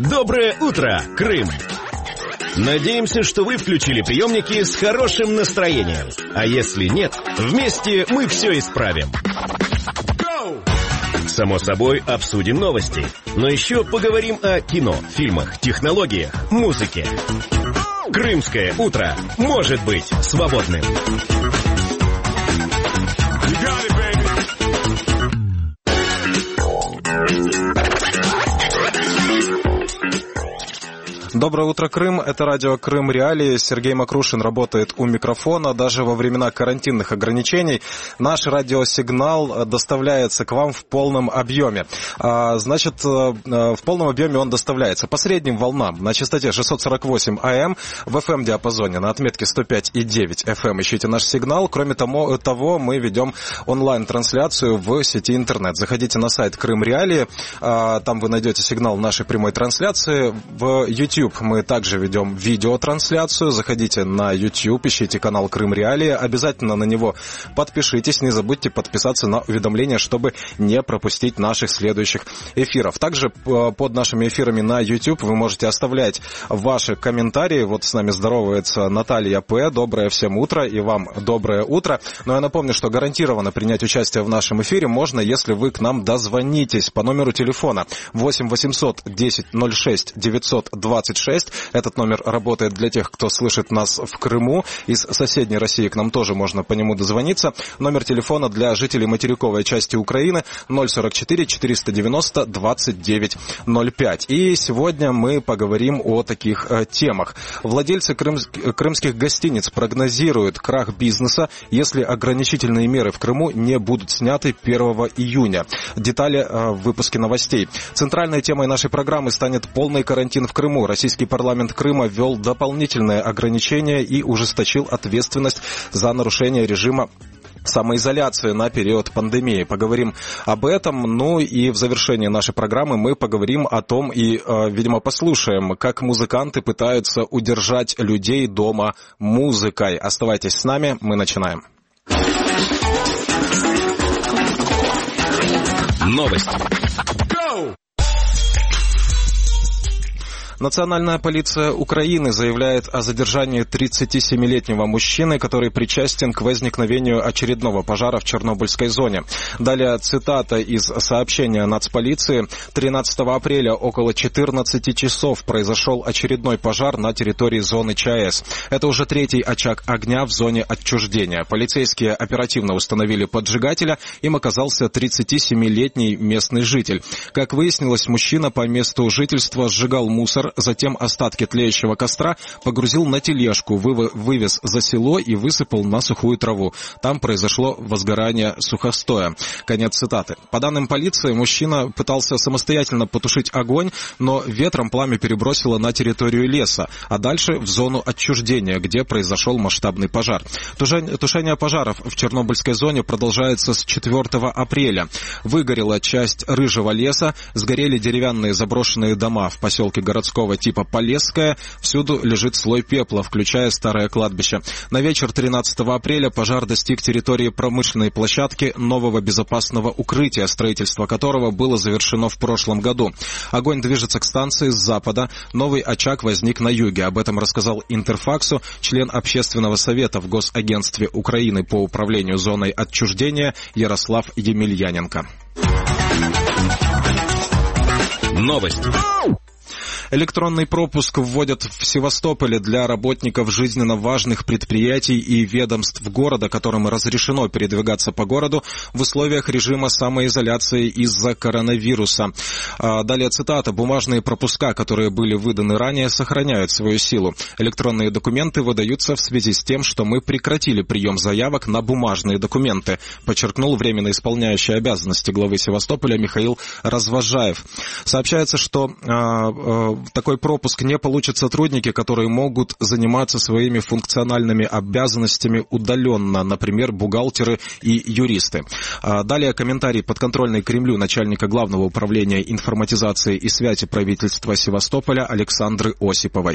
Доброе утро, Крым! Надеемся, что вы включили приемники с хорошим настроением. А если нет, вместе мы все исправим. Само собой, обсудим новости. Но еще поговорим о кино, фильмах, технологиях, музыке. Крымское утро может быть свободным. Доброе утро, Крым. Это радио «Крым Реалии». Сергей Макрушин работает у микрофона. Даже во времена карантинных ограничений наш радиосигнал доставляется к вам в полном объеме. Значит, в полном объеме он доставляется по средним волнам на частоте 648 АМ в FM-диапазоне на отметке 105,9 FM. Ищите наш сигнал. Кроме того, мы ведем онлайн-трансляцию в сети интернет. Заходите на сайт «Крым Реалии». Там вы найдете сигнал нашей прямой трансляции. В YouTube мы также ведем видеотрансляцию. Заходите на YouTube, ищите канал «Крым Реалии». Обязательно на него подпишитесь. Не забудьте подписаться на уведомления, чтобы не пропустить наших следующих эфиров. Также под нашими эфирами на YouTube вы можете оставлять ваши комментарии. Вот с нами здоровается Наталья П. Доброе всем утро, и вам доброе утро. Но я напомню, что гарантированно принять участие в нашем эфире можно, если вы к нам дозвонитесь по номеру телефона 8 800 10 06 926. Этот номер работает для тех, кто слышит нас в Крыму. Из соседней России к нам тоже можно по нему дозвониться. Номер телефона для жителей материковой части Украины 044 490 29 05. И сегодня мы поговорим о таких темах. Владельцы крымских гостиниц прогнозируют крах бизнеса, если ограничительные меры в Крыму не будут сняты 1 июня. Детали в выпуске новостей. Центральной темой нашей программы станет полный карантин в Крыму. Российский парламент Крыма ввел дополнительные ограничения и ужесточил ответственность за нарушение режима самоизоляции на период пандемии. Поговорим об этом. Ну и в завершении нашей программы мы поговорим о том и, видимо, послушаем, как музыканты пытаются удержать людей дома музыкой. Оставайтесь с нами, мы начинаем. Новости. Национальная полиция Украины заявляет о задержании 37-летнего мужчины, который причастен к возникновению очередного пожара в Чернобыльской зоне. Далее цитата из сообщения нацполиции. 13 апреля около 14 часов произошел очередной пожар на территории зоны ЧАЭС. Это уже третий очаг огня в зоне отчуждения. Полицейские оперативно установили поджигателя. Им оказался 37-летний местный житель. Как выяснилось, мужчина по месту жительства сжигал мусор, затем остатки тлеющего костра погрузил на тележку, вывез за село и высыпал на сухую траву. Там произошло возгорание сухостоя. Конец цитаты. По данным полиции, мужчина пытался самостоятельно потушить огонь, но ветром пламя перебросило на территорию леса, а дальше в зону отчуждения, где произошел масштабный пожар. Тушение пожаров в Чернобыльской зоне продолжается с 4 апреля. Выгорела часть рыжего леса, сгорели деревянные заброшенные дома в поселке городского типа Полесская. Всюду лежит слой пепла, включая старое кладбище. На вечер 13 апреля пожар достиг территории промышленной площадки нового безопасного укрытия, строительство которого было завершено в прошлом году. Огонь движется к станции с запада. Новый очаг возник на юге. Об этом рассказал Интерфаксу член общественного совета в Госагентстве Украины по управлению зоной отчуждения Ярослав Емельяненко. Новости. Электронный пропуск вводят в Севастополе для работников жизненно важных предприятий и ведомств города, которым разрешено передвигаться по городу в условиях режима самоизоляции из-за коронавируса. Далее цитата. Бумажные пропуска, которые были выданы ранее, сохраняют свою силу. Электронные документы выдаются в связи с тем, что мы прекратили прием заявок на бумажные документы, подчеркнул временно исполняющий обязанности главы Севастополя Михаил Развожаев. Сообщается, что такой пропуск не получат сотрудники, которые могут заниматься своими функциональными обязанностями удаленно, например, бухгалтеры и юристы. Далее комментарий подконтрольной Кремлю начальника Главного управления информатизации и связи правительства Севастополя Александры Осиповой.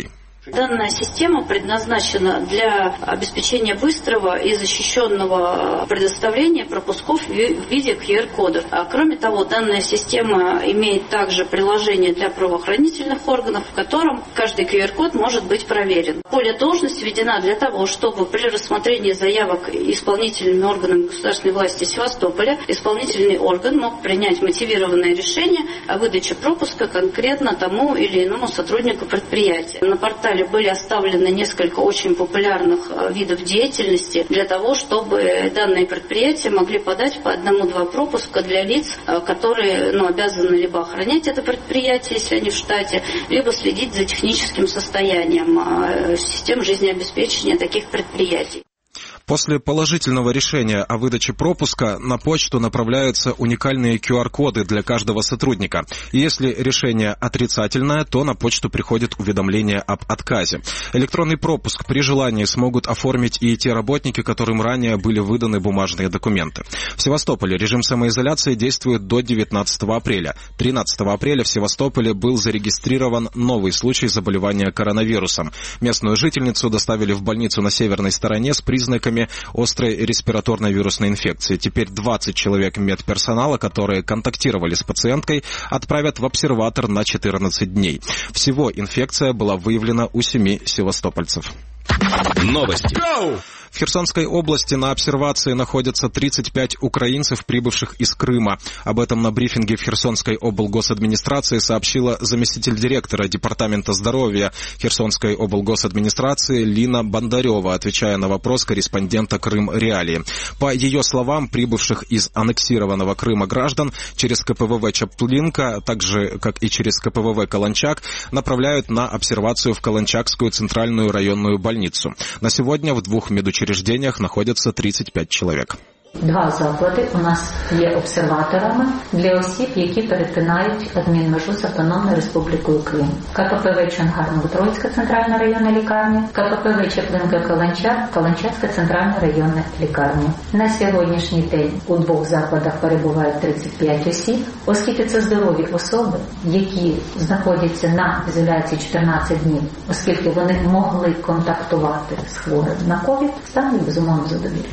Данная система предназначена для обеспечения быстрого и защищенного предоставления пропусков в виде QR-кодов. Кроме того, данная система имеет также приложение для правоохранительных органов, в котором каждый QR-код может быть проверен. Поле должность введена для того, чтобы при рассмотрении заявок исполнительными органами государственной власти Севастополя исполнительный орган мог принять мотивированное решение о выдаче пропуска конкретно тому или иному сотруднику предприятия. На портале были оставлены несколько очень популярных видов деятельности для того, чтобы данные предприятия могли подать по 1-2 пропуска для лиц, которые обязаны либо охранять это предприятие, если они в штате, либо следить за техническим состоянием систем жизнеобеспечения таких предприятий. После положительного решения о выдаче пропуска на почту направляются уникальные QR-коды для каждого сотрудника. И если решение отрицательное, то на почту приходит уведомление об отказе. Электронный пропуск при желании смогут оформить и те работники, которым ранее были выданы бумажные документы. В Севастополе режим самоизоляции действует до 19 апреля. 13 апреля в Севастополе был зарегистрирован новый случай заболевания коронавирусом. Местную жительницу доставили в больницу на северной стороне с признаками острой респираторной вирусной инфекции. Теперь 20 человек медперсонала, которые контактировали с пациенткой, отправят в обсерватор на 14 дней. Всего инфекция была выявлена у 7 севастопольцев. Новости. В Херсонской области на обсервации находятся 35 украинцев, прибывших из Крыма. Об этом на брифинге в Херсонской облгосадминистрации сообщила заместитель директора Департамента здоровья Херсонской облгосадминистрации Лина Бондарева, отвечая на вопрос корреспондента Крым Реалии. По ее словам, прибывших из аннексированного Крыма граждан через КПВВ Чаплинка, так же, как и через КПВВ Каланчак, направляют на обсервацию в Каланчакскую центральную районную больницу. На сегодня в 2 медучреждениях находятся 35 человек. 2 заклади у нас є обсерваторами для осіб, які перетинають адмінмежу з Автономною Республікою Крим. КППВ Чонгар-Троїцька центральна районна лікарня, КППВ Чаплинка-Каланчак, Каланчацька центральна районна лікарня. На сьогоднішній день у 2 закладах перебувають 35 осіб, оскільки це здорові особи, які знаходяться на ізоляції 14 днів, оскільки вони могли контактувати з хворим на ковід, стан безумовно задовільний.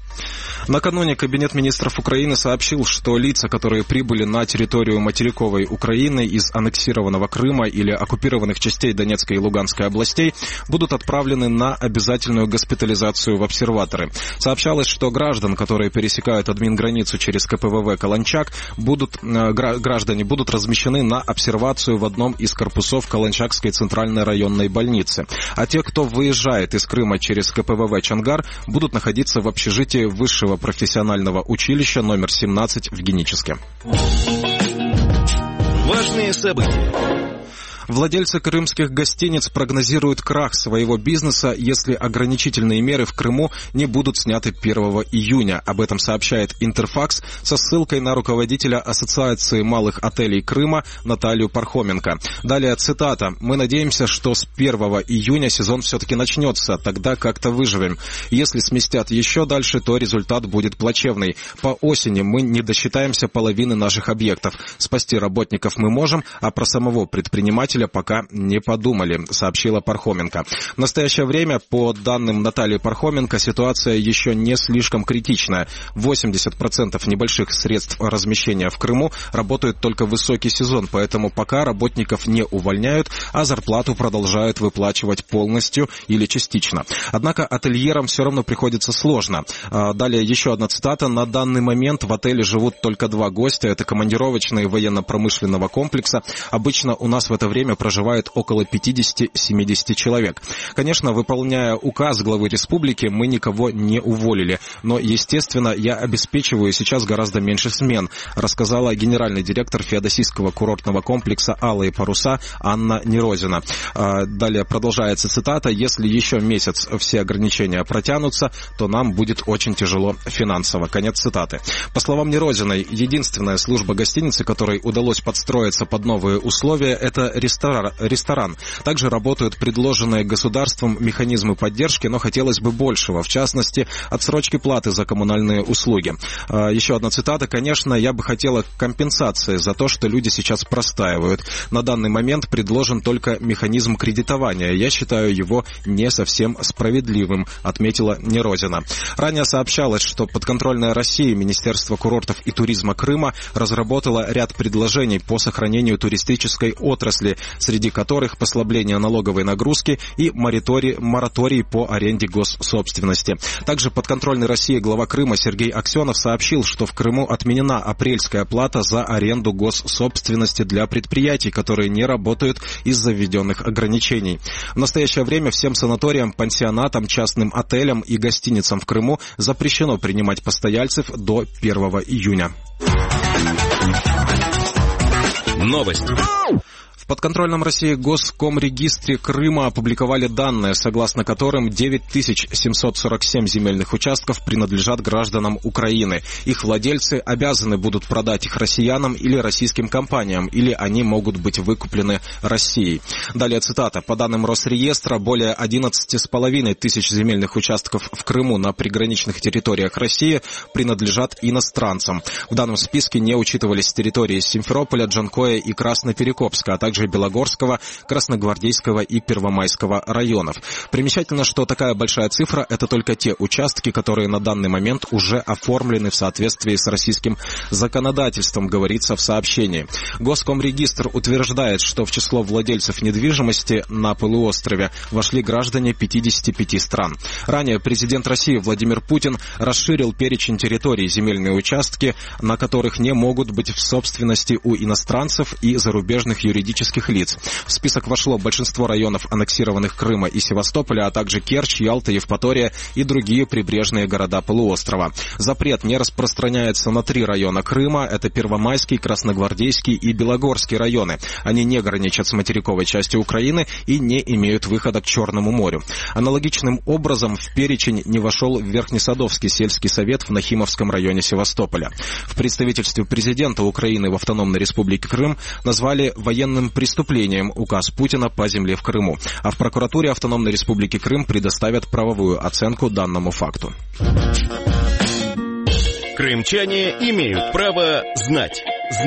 Накануне Кабинет министров Украины сообщил, что лица, которые прибыли на территорию материковой Украины из аннексированного Крыма или оккупированных частей Донецкой и Луганской областей, будут отправлены на обязательную госпитализацию в обсерваторы. Сообщалось, что граждан, которые пересекают админграницу через КПВВ Каланчак, граждане будут размещены на обсервацию в одном из корпусов Каланчакской центральной районной больницы. А те, кто выезжает из Крыма через КПВВ Чонгар, будут находиться в общежитии высшего профессионального училища номер 17 в Геническе. Важные события. Владельцы крымских гостиниц прогнозируют крах своего бизнеса, если ограничительные меры в Крыму не будут сняты 1 июня. Об этом сообщает Интерфакс со ссылкой на руководителя Ассоциации малых отелей Крыма Наталью Пархоменко. Далее цитата. «Мы надеемся, что с 1 июня сезон все-таки начнется, тогда как-то выживем. Если сместят еще дальше, то результат будет плачевный. По осени мы не досчитаемся половины наших объектов. Спасти работников мы можем, а про самого предпринимателя пока не подумали», сообщила Пархоменко. В настоящее время, по данным Натальи Пархоменко, ситуация еще не слишком критичная. 80% небольших средств размещения в Крыму работают только в высокий сезон, поэтому пока работников не увольняют, а зарплату продолжают выплачивать полностью или частично. Однако ательерам все равно приходится сложно. Далее еще одна цитата. «На данный момент в отеле живут только 2 гостя. Это командировочные военно-промышленного комплекса. Обычно у нас в это время проживает около 50-70 человек. Конечно, выполняя указ главы республики, мы никого не уволили. Но, естественно, я обеспечиваю сейчас гораздо меньше смен», рассказала генеральный директор феодосийского курортного комплекса «Алые паруса» Анна Нерозина. Далее продолжается цитата. «Если еще месяц все ограничения протянутся, то нам будет очень тяжело финансово». Конец цитаты. По словам Нерозиной, единственная служба гостиницы, которой удалось подстроиться под новые условия, это ресторан. Также работают предложенные государством механизмы поддержки, но хотелось бы большего, в частности, отсрочки платы за коммунальные услуги. Еще одна цитата. «Конечно, я бы хотела компенсации за то, что люди сейчас простаивают. На данный момент предложен только механизм кредитования. Я считаю его не совсем справедливым», отметила Нерозина. Ранее сообщалось, что подконтрольное России Министерство курортов и туризма Крыма разработало ряд предложений по сохранению туристической отрасли, среди которых послабление налоговой нагрузки и мораторий по аренде госсобственности. Также подконтрольный России глава Крыма Сергей Аксенов сообщил, что в Крыму отменена апрельская плата за аренду госсобственности для предприятий, которые не работают из-за введенных ограничений. В настоящее время всем санаториям, пансионатам, частным отелям и гостиницам в Крыму запрещено принимать постояльцев до 1 июня. Новость. В подконтрольном России Госкомрегистре Крыма опубликовали данные, согласно которым 9747 земельных участков принадлежат гражданам Украины. Их владельцы обязаны будут продать их россиянам или российским компаниям, или они могут быть выкуплены Россией. Далее цитата. По данным Росреестра, более 11,5 тысяч земельных участков в Крыму на приграничных территориях России принадлежат иностранцам. В данном списке не учитывались территории Симферополя, Джанкоя и Красноперекопска, а также Белогорского, Красногвардейского и Первомайского районов. Примечательно, что такая большая цифра – это только те участки, которые на данный момент уже оформлены в соответствии с российским законодательством, говорится в сообщении. Госкомрегистр утверждает, что в число владельцев недвижимости на полуострове вошли граждане 55 стран. Ранее президент России Владимир Путин расширил перечень территорий земельные участки, на которых не могут быть в собственности у иностранцев и зарубежных юридических лиц. В список вошло большинство районов аннексированных Крыма и Севастополя, а также Керчь, Ялта, Евпатория и другие прибрежные города полуострова. Запрет не распространяется на 3 района Крыма. Это Первомайский, Красногвардейский и Белогорский районы. Они не граничат с материковой частью Украины и не имеют выхода к Черному морю. Аналогичным образом в перечень не вошел Верхнесадовский сельский совет в Нахимовском районе Севастополя. В представительстве президента Украины в Автономной Республике Крым назвали военным преступлением указ Путина по земле в Крыму. А в прокуратуре Автономной Республики Крым предоставят правовую оценку данному факту. Крымчане имеют право знать.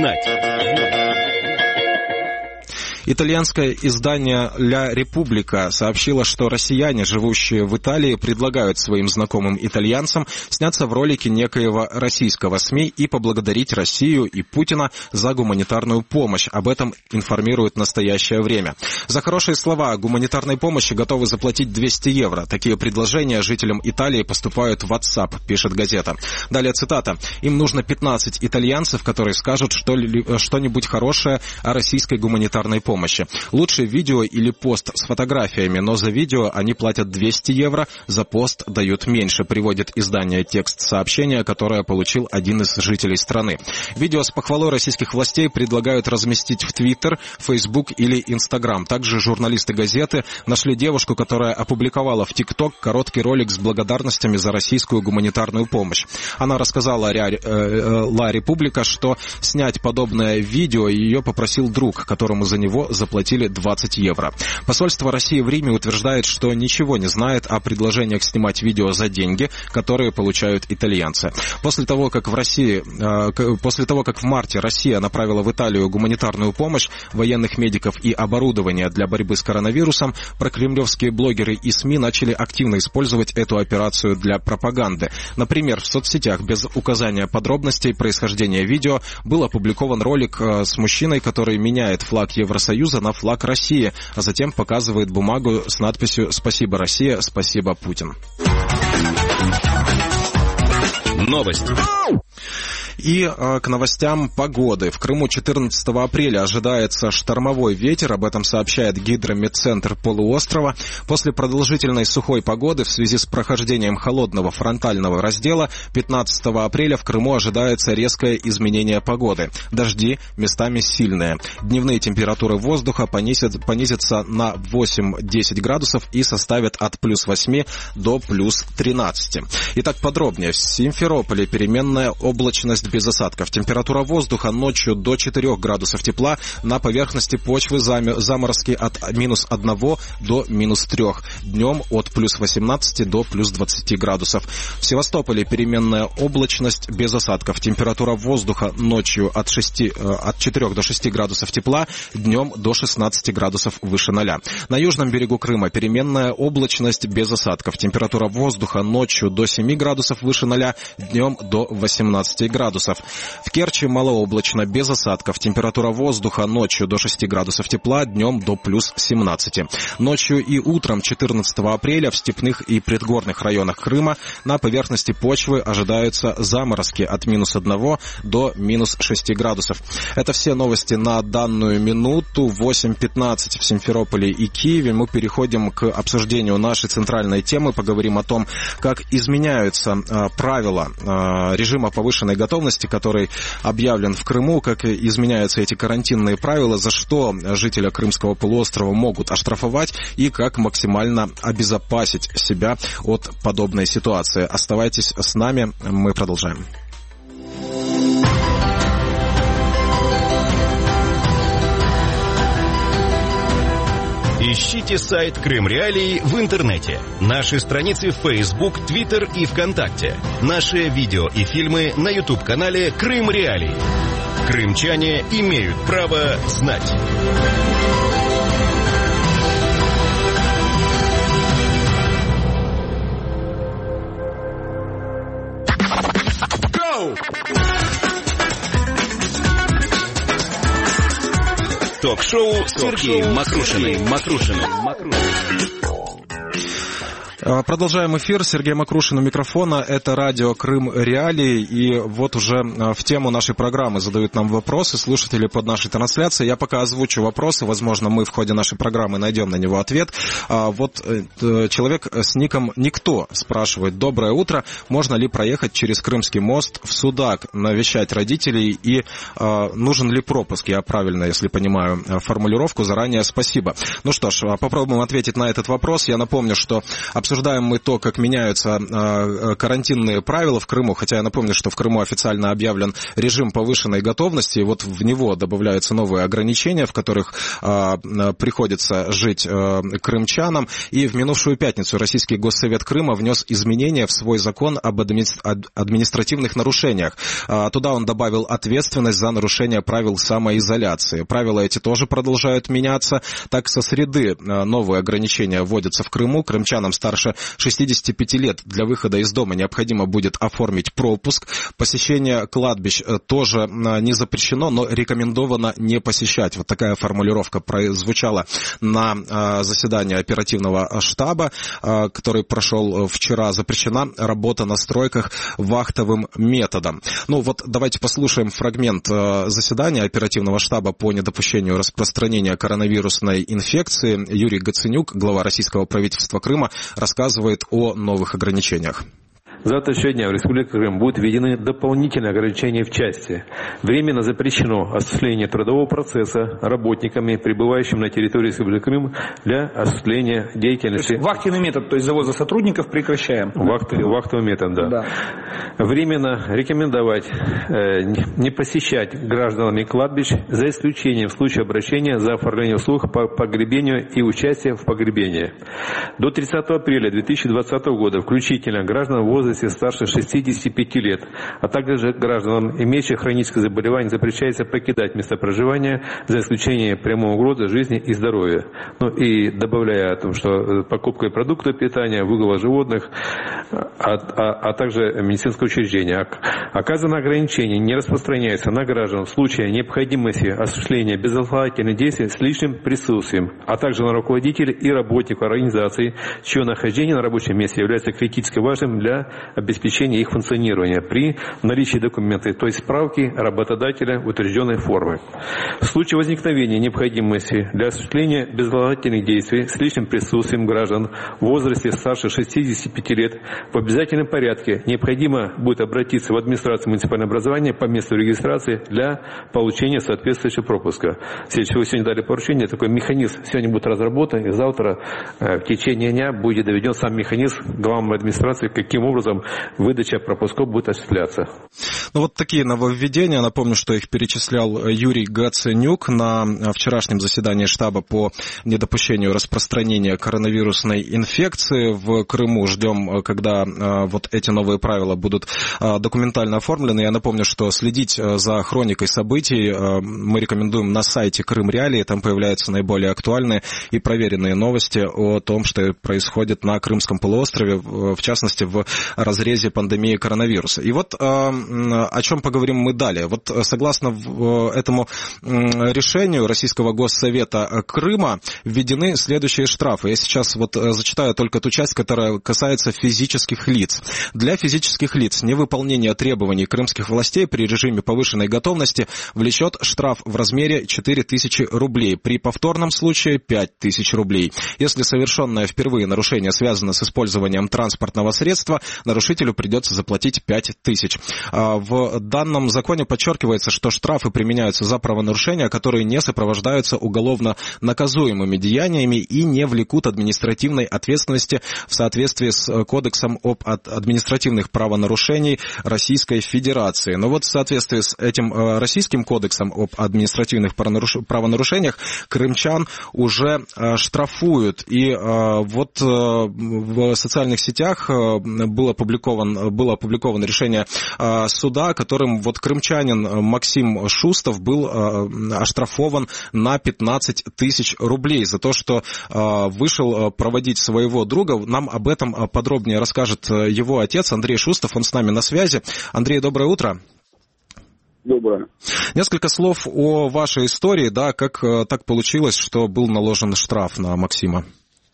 Итальянское издание «Ля Република» сообщило, что россияне, живущие в Италии, предлагают своим знакомым итальянцам сняться в ролике некоего российского СМИ и поблагодарить Россию и Путина за гуманитарную помощь. Об этом информирует «Настоящее время». За хорошие слова о гуманитарной помощи готовы заплатить 200 евро. Такие предложения жителям Италии поступают в WhatsApp, пишет газета. Далее цитата. «Им нужно 15 итальянцев, которые скажут что-нибудь хорошее о российской гуманитарной помощи. Лучше видео или пост с фотографиями, но за видео они платят 200 евро, за пост дают меньше», приводит издание текст сообщения, которое получил один из жителей страны. Видео с похвалой российских властей предлагают разместить в Twitter, Facebook или Instagram. Также журналисты газеты нашли девушку, которая опубликовала в TikTok короткий ролик с благодарностями за российскую гуманитарную помощь. Она рассказала «Ла Република», что снять подобное видео ее попросил друг, которому за него заплатили 20 евро. Посольство России в Риме утверждает, что ничего не знает о предложениях снимать видео за деньги, которые получают итальянцы. После того, как в марте Россия направила в Италию гуманитарную помощь, военных медиков и оборудование для борьбы с коронавирусом, прокремлевские блогеры и СМИ начали активно использовать эту операцию для пропаганды. Например, в соцсетях без указания подробностей происхождения видео был опубликован ролик с мужчиной, который меняет флаг Евросоюза на флаг России, а затем показывает бумагу с надписью «Спасибо, Россия, спасибо, Путин». Новость. И к новостям погоды. В Крыму 14 апреля ожидается штормовой ветер, об этом сообщает Гидрометцентр полуострова. После продолжительной сухой погоды в связи с прохождением холодного фронтального раздела 15 апреля в Крыму ожидается резкое изменение погоды. Дожди местами сильные. Дневные температуры воздуха понизятся на 8-10 градусов и составят от плюс 8 до плюс 13. Итак, подробнее. В Симферополе переменная облачность область без осадков. Температура воздуха ночью до 4 градусов тепла, на поверхности почвы заморозки от минус 1 до минус 3, днем от плюс 18 до плюс 20 градусов. В Севастополе переменная облачность без осадков. Температура воздуха ночью от 4 до 6 градусов тепла, днем до 16 градусов выше 0. На южном берегу Крыма переменная облачность без осадков. Температура воздуха ночью до 7 градусов выше 0, днем до 18 градусов. В Керчи малооблачно без осадков. Температура воздуха ночью до 6 градусов тепла, днем до плюс 17. Ночью и утром 14 апреля в степных и предгорных районах Крыма на поверхности почвы ожидаются заморозки от минус 1 до минус 6 градусов. Это все новости на данную минуту. 8:15 в Симферополе и Киеве. Мы переходим к обсуждению нашей центральной темы. Поговорим о том, как изменяются правила режима повышенной готовности, который объявлен в Крыму, как изменяются эти карантинные правила, за что жителя Крымского полуострова могут оштрафовать и как максимально обезопасить себя от подобной ситуации. Оставайтесь с нами, мы продолжаем. Ищите сайт Крым Реалии в интернете. Наши страницы в Facebook, Twitter и ВКонтакте. Наши видео и фильмы на YouTube-канале Крым Реалии. Крымчане имеют право знать. Ток-шоу с Сергеем Макрушиным. Продолжаем эфир. Сергей Макрушин у микрофона. Это радио Крым Реалии. И вот уже в тему нашей программы задают нам вопросы слушатели под нашей трансляцией. Я пока озвучу вопросы. Возможно, мы в ходе нашей программы найдем на него ответ. Вот человек с ником «Никто» спрашивает: доброе утро. Можно ли проехать через Крымский мост в Судак, навещать родителей? И нужен ли пропуск? Я правильно, если понимаю формулировку. Заранее спасибо. Ну что ж, попробуем ответить на этот вопрос. Я напомню, что обсуждаем мы то, как меняются карантинные правила в Крыму, хотя я напомню, что в Крыму официально объявлен режим повышенной готовности, и вот в него добавляются новые ограничения, в которых приходится жить крымчанам. И в минувшую пятницу Российский Госсовет Крыма внес изменения в свой закон об административных нарушениях. Туда он добавил ответственность за нарушение правил самоизоляции. Правила эти тоже продолжают меняться. Так, со среды новые ограничения вводятся в Крыму. Крымчанам старше 65 лет для выхода из дома необходимо будет оформить пропуск. Посещение кладбищ тоже не запрещено, но рекомендовано не посещать. Вот такая формулировка прозвучала на заседании оперативного штаба, который прошел вчера. Запрещена работа на стройках вахтовым методом. Ну вот давайте послушаем фрагмент заседания оперативного штаба по недопущению распространения коронавирусной инфекции. Юрий Гаценюк, глава российского правительства Крыма, рассказывает о новых ограничениях. С завтрашнего дня в Республике Крым будут введены дополнительные ограничения в части. Временно запрещено осуществление трудового процесса работниками, пребывающими на территории Республики Крым, для осуществления деятельности. Вахтенный метод, то есть завоза сотрудников, прекращаем. Вахтовый метод, да. Временно рекомендовать не посещать гражданами кладбищ, за исключением в случае обращения за оформление услуг по погребению и участия в погребении. До 30 апреля 2020 года включительно гражданам в возрасте старше 65 лет, а также гражданам, имеющим хроническое заболевание, запрещается покидать место проживания, за исключением прямой угрозы жизни и здоровья. Ну и добавляя о том, что покупка продуктов питания, выгула животных, а также медицинское учреждение. Оказанное ограничение не распространяется на граждан в случае необходимости осуществления безотлагательных действий с личным присутствием, а также на руководителей и работников организации, чье нахождение на рабочем месте является критически важным для обеспечения их функционирования при наличии документов, то есть справки работодателя утвержденной формы. В случае возникновения необходимости для осуществления безотлагательных действий с личным присутствием граждан в возрасте старше 65 лет в обязательном порядке необходимо будет обратиться в администрацию муниципального образования по месту регистрации для получения соответствующего пропуска. Сегодня дали поручение, такой механизм сегодня будет разработан, и завтра в течение дня будет доведен сам механизм главной администрации, каким образом образом выдача пропусков будет осуществляться. Ну вот такие нововведения. Напомню, что их перечислял Юрий Гаценюк на вчерашнем заседании штаба по недопущению распространения коронавирусной инфекции в Крыму. Ждем, когда вот эти новые правила будут документально оформлены. Я напомню, что следить за хроникой событий мы рекомендуем на сайте Крым Реалии. Там появляются наиболее актуальные и проверенные новости о том, что происходит на Крымском полуострове, в частности, в разрезе пандемии коронавируса. И вот о чем поговорим мы далее. Вот согласно этому решению Российского Госсовета Крыма введены следующие штрафы. Я сейчас вот зачитаю только ту часть, которая касается физических лиц. Для физических лиц невыполнение требований крымских властей при режиме повышенной готовности влечет штраф в размере 4000 рублей. При повторном случае 5000 рублей. Если совершенное впервые нарушение связано с использованием транспортного средства, нарушителю придется заплатить 5000. В данном законе подчеркивается, что штрафы применяются за правонарушения, которые не сопровождаются уголовно наказуемыми деяниями и не влекут административной ответственности в соответствии с Кодексом об административных правонарушений Российской Федерации. Но вот в соответствии с этим Российским кодексом об административных правонарушениях крымчан уже штрафуют. И вот в социальных сетях было опубликовано решение суда, которым вот крымчанин Максим Шустов был оштрафован на 15 тысяч рублей за то, что вышел проводить своего друга. Нам об этом подробнее расскажет его отец Андрей Шустов. Он с нами на связи. Андрей, доброе утро. Доброе. Несколько слов о вашей истории, да, как так получилось, что был наложен штраф на Максима?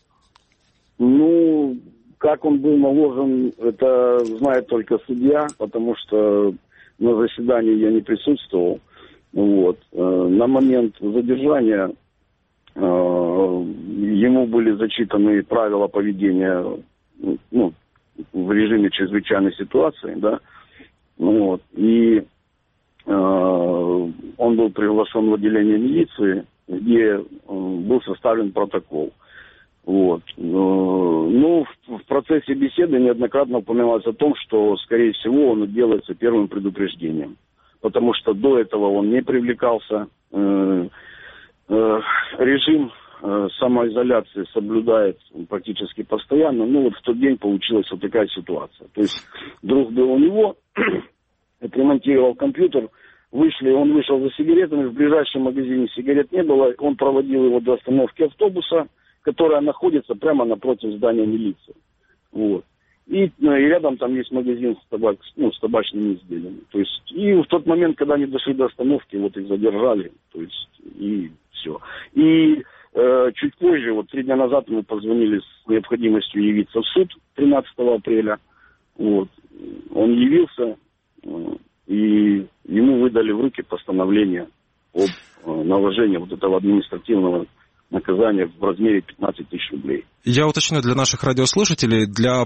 Ну, как он был наложен, это знает только судья, потому что на заседании я не присутствовал. Вот. На момент задержания ему были зачитаны правила поведения, ну, в режиме чрезвычайной ситуации, да. Вот. И он был приглашен в отделение милиции, где был составлен протокол. Вот. Ну, в процессе беседы неоднократно упоминалось о том, что, скорее всего, он делается первым предупреждением. Потому что до этого он не привлекался. Режим самоизоляции соблюдает практически постоянно. Ну, вот в тот день получилась вот такая ситуация. То есть друг был у него, отремонтировал компьютер, он вышел за сигаретами, в ближайшем магазине сигарет не было, он проводил его до остановки автобуса, которая находится прямо напротив здания милиции. Вот. И рядом там есть магазин с табачными изделиями. То есть, и в тот момент, когда они дошли до остановки, вот их задержали. То есть, и все. И чуть позже, вот 3 дня назад, мы позвонили с необходимостью явиться в суд 13 апреля. Вот. Он явился, и ему выдали в руки постановление об наложении вот этого административного наказание в размере 15 тысяч рублей. Я уточню для наших радиослушателей, для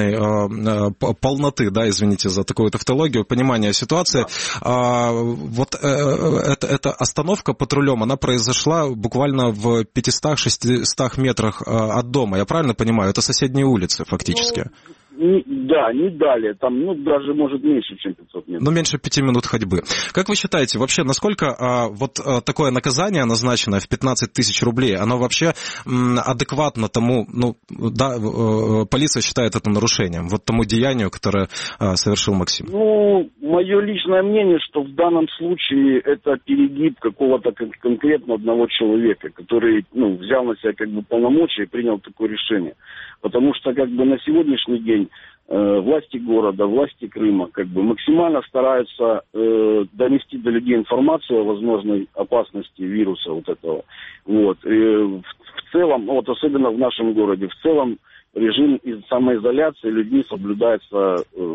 полноты, да, извините за такую тавтологию, понимания ситуации. Вот эта остановка патрулем, она произошла буквально в 500-600 метрах от дома, я правильно понимаю? Это соседние улицы фактически. Да, не далее, там, даже, может, меньше, чем 500 метров. Но меньше 5 минут ходьбы. Как вы считаете, вообще, насколько вот такое наказание, назначенное в 15 тысяч рублей, оно вообще адекватно тому, ну, да, полиция считает это нарушением, вот тому деянию, которое совершил Максим? Ну, мое личное мнение, что в данном случае это перегиб какого-то конкретно одного человека, который, ну, взял на себя как бы полномочия и принял такое решение. Потому что как бы на сегодняшний день власти города, власти Крыма как бы максимально стараются донести до людей информацию о возможной опасности вируса вот этого. Вот. И в целом, вот особенно в нашем городе, в целом режим самоизоляции людьми соблюдается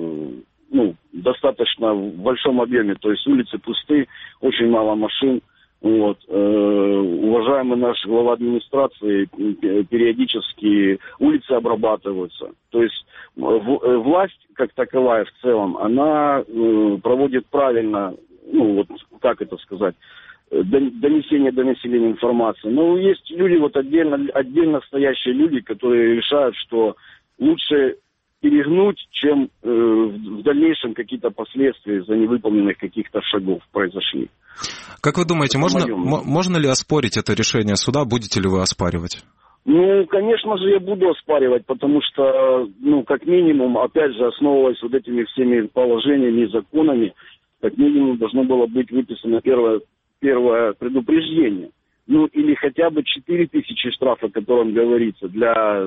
достаточно в большом объеме. То есть улицы пусты, очень мало машин. Вот. Уважаемый наш глава администрации, периодически улицы обрабатываются. То есть власть, как таковая в целом, она проводит правильно, как это сказать, донесение до населения информации. Но есть люди, вот отдельно стоящие люди, которые решают, что лучше перегнуть, чем в дальнейшем какие-то последствия из-за невыполненных каких-то шагов произошли. Как вы думаете, можно ли оспорить это решение суда? Будете ли вы оспаривать? Ну, конечно же, я буду оспаривать, потому что, как минимум, опять же, основываясь вот этими всеми положениями и законами, как минимум должно было быть выписано первое предупреждение. Или хотя бы 4000 штрафов, о котором говорится, для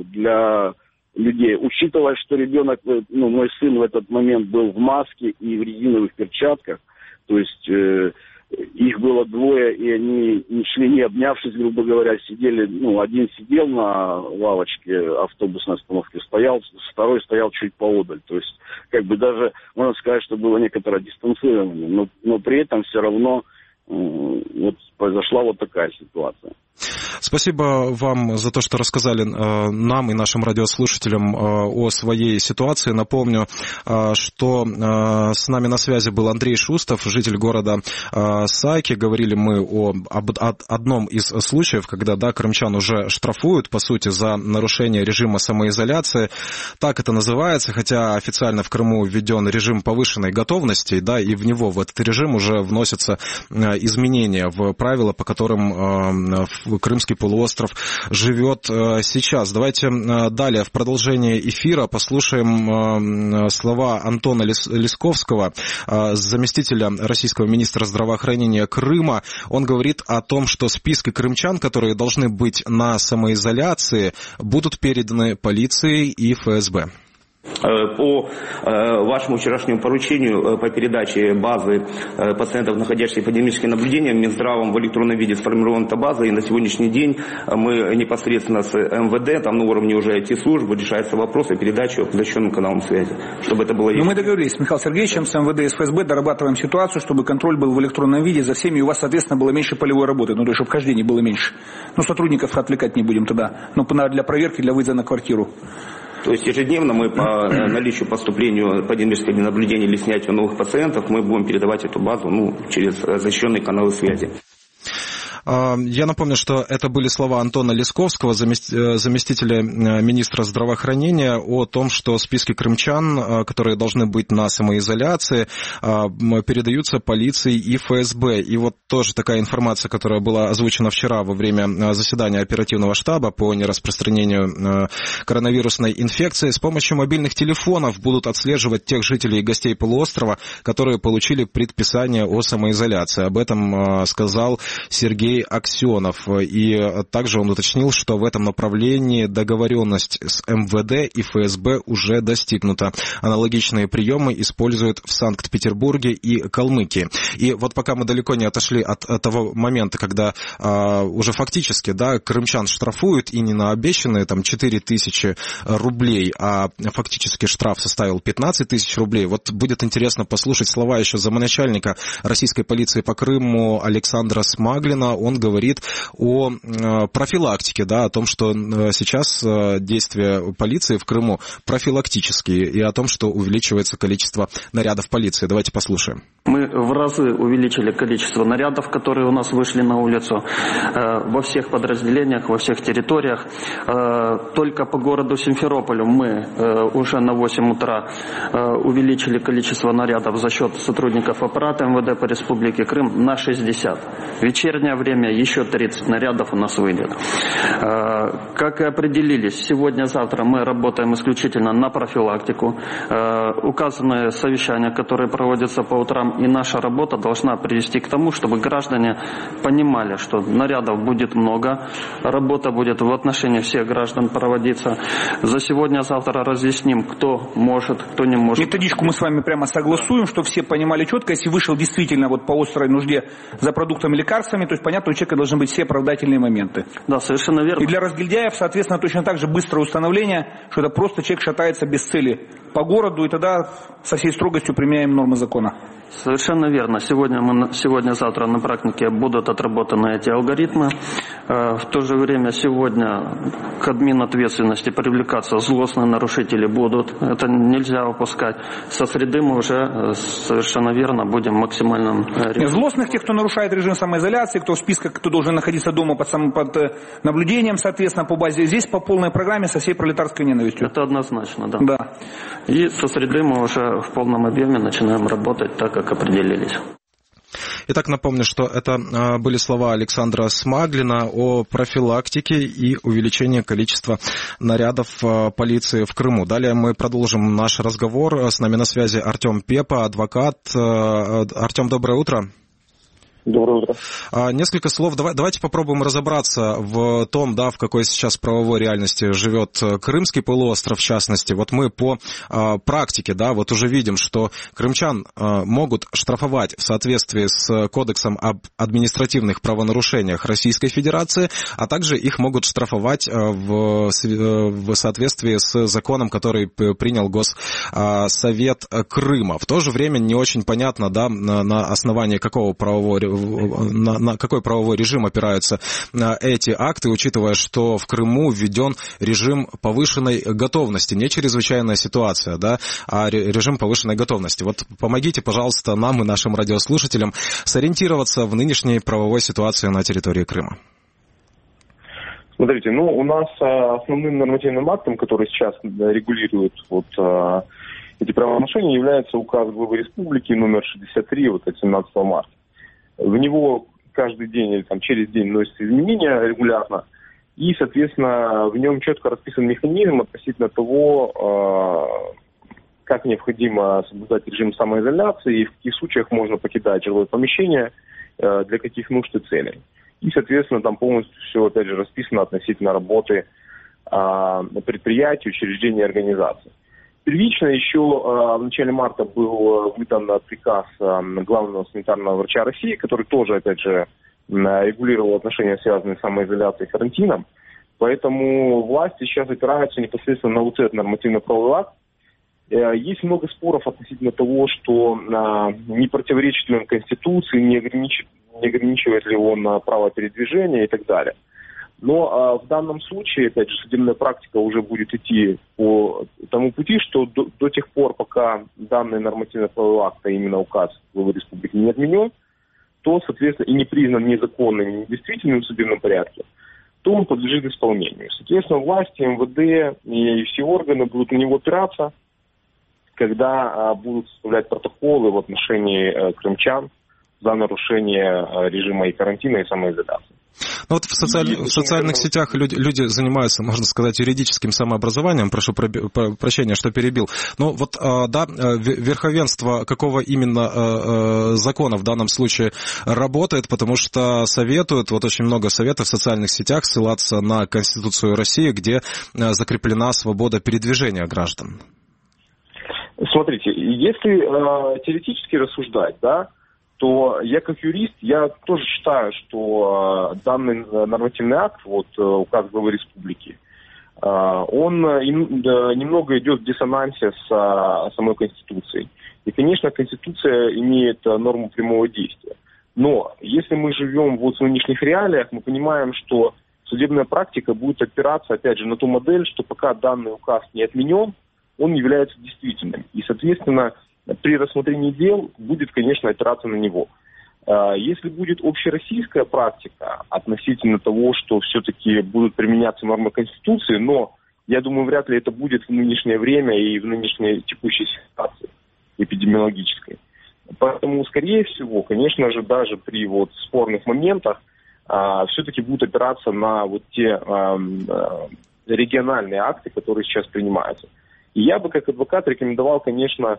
людей. Учитывая, что ребенок, мой сын в этот момент был в маске и в резиновых перчатках, то есть их было двое, и они не шли, не обнявшись, грубо говоря, сидели, один сидел на лавочке автобусной остановки, второй стоял чуть поодаль. То есть, даже, можно сказать, что было некоторое дистанцирование, но при этом все равно произошла вот такая ситуация. Спасибо вам за то, что рассказали нам и нашим радиослушателям о своей ситуации. Напомню, что с нами на связи был Андрей Шустов, житель города Сайки. Говорили мы об одном из случаев, когда крымчан уже штрафуют, по сути, за нарушение режима самоизоляции. Так это называется, хотя официально в Крыму введен режим повышенной готовности, и в него, в этот режим, уже вносятся изменения в правила, по которым Крымский полуостров живет сейчас. Давайте далее в продолжении эфира послушаем слова Антона Лисковского, заместителя российского министра здравоохранения Крыма. Он говорит о том, что списки крымчан, которые должны быть на самоизоляции, будут переданы полиции и ФСБ. По вашему вчерашнему поручению по передаче базы пациентов, находящихся в эпидемическом наблюдении, Минздравом в электронном виде сформирована эта база, и на сегодняшний день мы непосредственно с МВД, там на уровне уже IT-службы решается вопрос о передаче по защищенным каналам связи, чтобы это было ясно. Мы договорились с Михаилом Сергеевичем, с МВД и с ФСБ, дорабатываем ситуацию, чтобы контроль был в электронном виде за всеми, и у вас, соответственно, было меньше полевой работы, то есть, чтобы хождений было меньше. Сотрудников отвлекать не будем тогда, но для проверки, для выезда на квартиру. То есть ежедневно мы по наличию поступлению по эпидемическому наблюдению или снятию новых пациентов мы будем передавать эту базу через защищенные каналы связи. Я напомню, что это были слова Антона Лисковского, заместителя министра здравоохранения, о том, что списки крымчан, которые должны быть на самоизоляции, передаются полиции и ФСБ. И вот тоже такая информация, которая была озвучена вчера во время заседания оперативного штаба по нераспространению коронавирусной инфекции. С помощью мобильных телефонов будут отслеживать тех жителей и гостей полуострова, которые получили предписание о самоизоляции. Об этом сказал Сергей Аксенов. И также он уточнил, что в этом направлении договоренность с МВД и ФСБ уже достигнута. Аналогичные приемы используют в Санкт-Петербурге и Калмыкии. И вот пока мы далеко не отошли от того момента, когда уже фактически крымчан штрафуют, и не на обещанные 4000 рублей, а фактически штраф составил 15 тысяч рублей. Вот будет интересно послушать слова еще замначальника российской полиции по Крыму Александра Смаглина. Он говорит о профилактике, о том, что сейчас действия полиции в Крыму профилактические, и о том, что увеличивается количество нарядов полиции. Давайте послушаем. Мы в разы увеличили количество нарядов, которые у нас вышли на улицу во всех подразделениях, во всех территориях. Только по городу Симферополю мы уже на 8 утра увеличили количество нарядов за счет сотрудников аппарата МВД по Республике Крым на 60. В вечернее время еще 30 нарядов у нас выйдет. Как и определились, сегодня-завтра мы работаем исключительно на профилактику. Указанные совещания, которые проводятся по утрам, и наша работа должна привести к тому, чтобы граждане понимали, что нарядов будет много, работа будет в отношении всех граждан проводиться. За сегодня-завтра разъясним, кто может, кто не может. Методичку мы с вами прямо согласуем, чтобы все понимали четко, если вышел действительно по острой нужде за продуктами, лекарствами, то есть понятно, у человека должны быть все оправдательные моменты. Да, совершенно верно. И для разгильдяев, соответственно, точно так же быстрое установление, что это просто человек шатается без цели по городу, и тогда со всей строгостью применяем нормы закона. Совершенно верно. Сегодня-завтра на практике будут отработаны эти алгоритмы. В то же время сегодня к админответственности привлекаться злостные нарушители будут. Это нельзя упускать. Со среды мы уже совершенно верно будем максимально... Злостных, тех, кто нарушает режим самоизоляции, кто в списке списка, кто должен находиться дома под наблюдением, соответственно, по базе. Здесь по полной программе со всей пролетарской ненавистью. Это однозначно, да. И со среды мы уже в полном объеме начинаем работать так, как определились. Итак, напомню, что это были слова Александра Смаглина о профилактике и увеличении количества нарядов полиции в Крыму. Далее мы продолжим наш разговор. С нами на связи Артем Пепа, адвокат. Артем, доброе утро. Доброе утро. Несколько слов. Давайте попробуем разобраться в том, в какой сейчас правовой реальности живет Крымский полуостров, в частности. Вот мы по практике, уже видим, что крымчан могут штрафовать в соответствии с Кодексом об административных правонарушениях Российской Федерации, а также их могут штрафовать в соответствии с законом, который принял Госсовет Крыма. В то же время не очень понятно, на основании на какой правовой режим опираются эти акты, учитывая, что в Крыму введен режим повышенной готовности, не чрезвычайная ситуация, а режим повышенной готовности. Вот помогите, пожалуйста, нам и нашим радиослушателям сориентироваться в нынешней правовой ситуации на территории Крыма. Смотрите, у нас основным нормативным актом, который сейчас регулирует эти правонарушения, является указ главы республики номер 63 от 17 марта. В него каждый день или через день вносятся изменения регулярно, и, соответственно, в нем четко расписан механизм относительно того, как необходимо соблюдать режим самоизоляции и в каких случаях можно покидать жилое помещение, для каких нужд и целей. И, соответственно, там полностью все, опять же, расписано относительно работы предприятий, учреждений и организаций. Первично еще в начале марта был выдан приказ главного санитарного врача России, который тоже, опять же, регулировал отношения, связанные с самоизоляцией и карантином. Поэтому власти сейчас опираются непосредственно на этот нормативно-правовой акт. Есть много споров относительно того, что не противоречит ли он Конституции, не ограничивает ли он право передвижения и так далее. Но в данном случае, опять же, судебная практика уже будет идти по тому пути, что до тех пор, пока данный нормативно-правовой акт, а именно указ главы республики, не отменен, то, соответственно, и не признан незаконным и недействительным в судебном порядке, то он подлежит исполнению. Соответственно, власти, МВД и все органы будут на него опираться, когда будут составлять протоколы в отношении крымчан за нарушение режима и карантина, и самоизоляции. В социальных сетях люди занимаются, можно сказать, юридическим самообразованием. Прошу прощения, что перебил. Но верховенство какого именно закона в данном случае работает, потому что советуют, очень много советов в социальных сетях ссылаться на Конституцию России, где закреплена свобода передвижения граждан. Смотрите, если теоретически рассуждать, то я как юрист, я тоже считаю, что данный нормативный акт, указ главы республики, он немного идет в диссонансе с самой Конституцией. И, конечно, Конституция имеет норму прямого действия. Но если мы живем в нынешних реалиях, мы понимаем, что судебная практика будет опираться, опять же, на ту модель, что пока данный указ не отменен, он является действительным. И, соответственно, при рассмотрении дел будет, конечно, опираться на него. Если будет общероссийская практика относительно того, что все-таки будут применяться нормы Конституции, но, я думаю, вряд ли это будет в нынешнее время и в нынешней текущей ситуации эпидемиологической. Поэтому, скорее всего, конечно же, даже при спорных моментах все-таки будут опираться на те региональные акты, которые сейчас принимаются. И я бы, как адвокат, рекомендовал, конечно,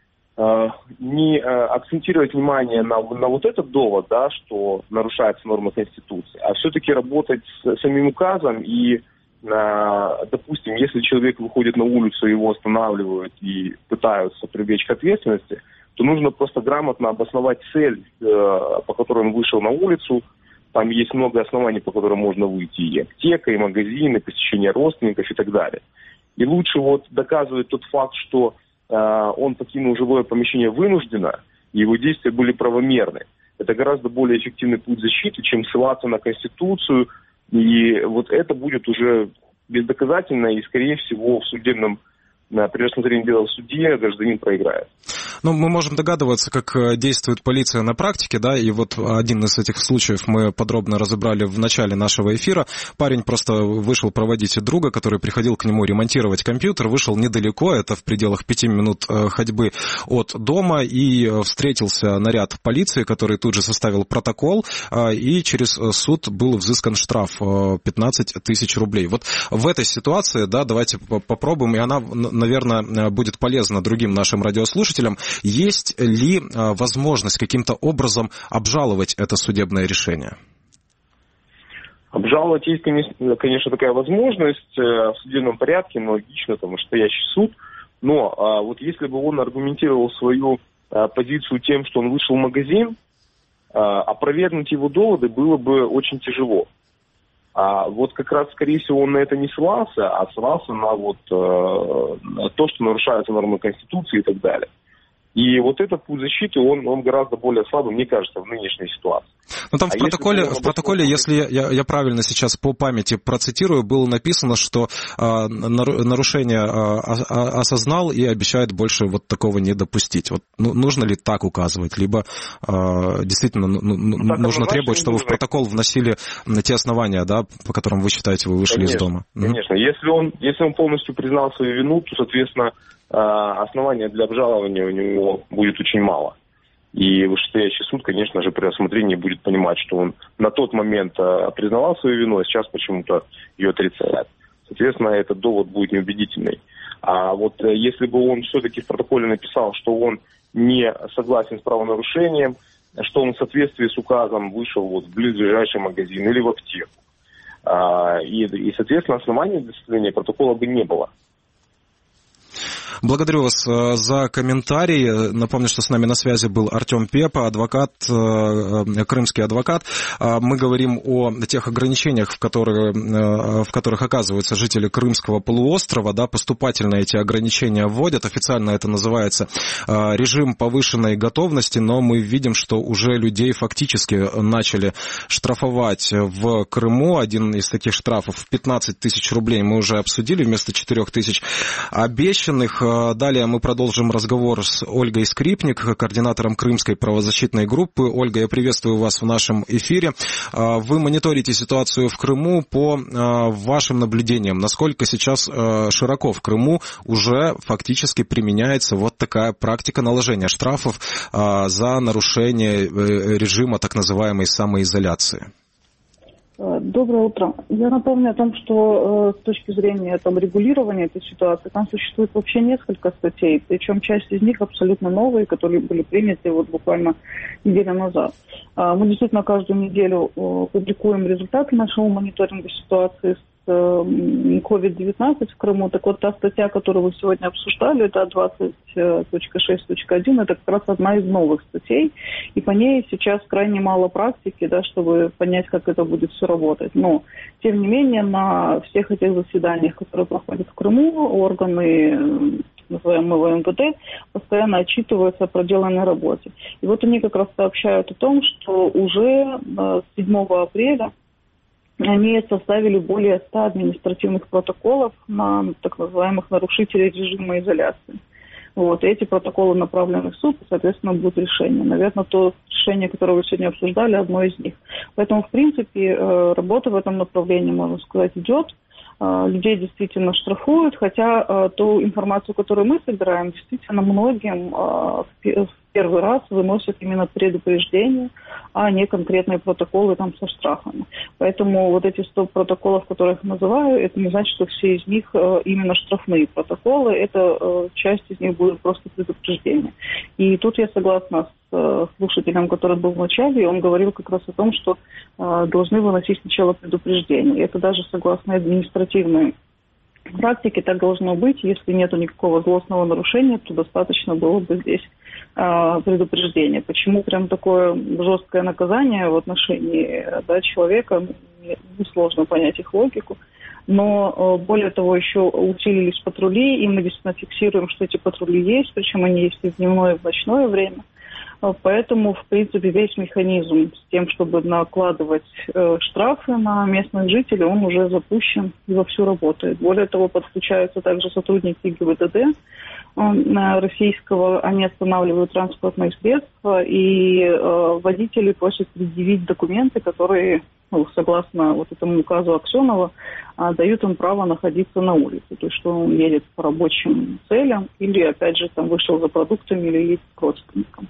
не акцентировать внимание на этот довод, что нарушается норма Конституции, а все-таки работать с самим указом и, допустим, если человек выходит на улицу, его останавливают и пытаются привлечь к ответственности, то нужно просто грамотно обосновать цель, по которой он вышел на улицу. Там есть много оснований, по которым можно выйти: и аптека, и магазин, и посещение родственников и так далее. И лучше доказывать тот факт, что он покинул жилое помещение вынужденно, и его действия были правомерны. Это гораздо более эффективный путь защиты, чем ссылаться на Конституцию. И это будет уже бездоказательно, и, скорее всего, при рассмотрении дела в суде гражданин проиграет. Ну, мы можем догадываться, как действует полиция на практике, да, и вот один из этих случаев мы подробно разобрали в начале нашего эфира. Парень просто вышел проводить друга, который приходил к нему ремонтировать компьютер, вышел недалеко, это в пределах 5 минут ходьбы от дома, и встретился наряд полиции, который тут же составил протокол, и через суд был взыскан штраф 15 тысяч рублей. Вот в этой ситуации, да, давайте попробуем, и она, наверное, будет полезна другим нашим радиослушателям. Есть ли возможность каким-то образом обжаловать это судебное решение? Обжаловать есть, конечно, такая возможность в судебном порядке, аналогично там настоящий суд. Но вот если бы он аргументировал свою позицию тем, что он вышел в магазин, опровергнуть его доводы было бы очень тяжело. А вот как раз, скорее всего, он на это не ссылался, а ссылался на вот то, что нарушаются нормы Конституции и так далее. И вот этот путь защиты, он гораздо более слабый, мне кажется, в нынешней ситуации. Ну там в протоколе, если я правильно сейчас по памяти процитирую, было написано, что нарушение осознал и обещает больше вот такого не допустить. Вот, нужно ли так указывать? Либо действительно нужно требовать, чтобы в протокол вносили те основания, да, по которым вы считаете, вы вышли из дома? Конечно. Если он полностью признал свою вину, то, соответственно, основания для обжалования у него будет очень мало. И вышестоящий суд, конечно же, при рассмотрении будет понимать, что он на тот момент признавал свою вину, а сейчас почему-то ее отрицает. Соответственно, этот довод будет неубедительный. А вот если бы он все-таки в протоколе написал, что он не согласен с правонарушением, что он в соответствии с указом вышел вот в ближайший магазин или в аптеку, и соответственно, оснований для составления протокола бы не было. Благодарю вас за комментарий. Напомню, что с нами на связи был Артем Пепа, адвокат, крымский адвокат. Мы говорим о тех ограничениях, в которых оказываются жители Крымского полуострова. Да, поступательно эти ограничения вводят. Официально это называется режим повышенной готовности, но мы видим, что уже людей фактически начали штрафовать в Крыму. Один из таких штрафов 15 тысяч рублей мы уже обсудили вместо 4 тысяч обещанных. Далее мы продолжим разговор с Ольгой Скрипник, координатором Крымской правозащитной группы. Ольга, я приветствую вас в нашем эфире. Вы мониторите ситуацию в Крыму по вашим наблюдениям. Насколько сейчас широко в Крыму уже фактически применяется вот такая практика наложения штрафов за нарушение режима так называемой самоизоляции? Доброе утро. Я напомню о том, что с точки зрения регулирования этой ситуации, там существует вообще несколько статей, причем часть из них абсолютно новые, которые были приняты вот буквально неделю назад. Мы действительно каждую неделю публикуем результаты нашего мониторинга ситуации с COVID-19 в Крыму. Так вот, та статья, которую вы сегодня обсуждали, это 20.6.1, это как раз одна из новых статей, и по ней сейчас крайне мало практики, да, чтобы понять, как это будет все работать. Но, тем не менее, на всех этих заседаниях, которые проходят в Крыму, органы называемого МВД постоянно отчитываются о проделанной работе. И вот они как раз сообщают о том, что уже с 7 апреля они составили более 100 административных протоколов на так называемых нарушителей режима изоляции. Вот, и эти протоколы направлены в суд, и, соответственно, будет решение. Наверное, то решение, которое вы сегодня обсуждали, одно из них. Поэтому, в принципе, работа в этом направлении, можно сказать, идет. Людей действительно штрафуют, хотя ту информацию, которую мы собираем, действительно многим в первый раз выносят именно предупреждения, а не конкретные протоколы там со штрафами. Поэтому вот эти 100 протоколов, которые я называю, это не значит, что все из них именно штрафные протоколы, это часть из них будет просто предупреждение. И тут я согласна с слушателем, который был в начале, и он говорил как раз о том, что должны выносить сначала предупреждение. И это даже согласно административной практике так должно быть. Если нет никакого злостного нарушения, то достаточно было бы здесь предупреждения. Почему прям такое жесткое наказание в отношении человека, несложно понять их логику. Но, более того, еще усилились патрули, и мы действительно фиксируем, что эти патрули есть, причем они есть и в дневное, и в ночное время. Поэтому, в принципе, весь механизм с тем, чтобы накладывать штрафы на местных жителей, он уже запущен и вовсю работает. Более того, подключаются также сотрудники ГИБДД, российского, они останавливают транспортные средства, и водители просят предъявить документы, которые, согласно вот этому указу Аксенова, дают им право находиться на улице. То есть, что он едет по рабочим целям, или, опять же, там вышел за продуктами, или едет к родственникам.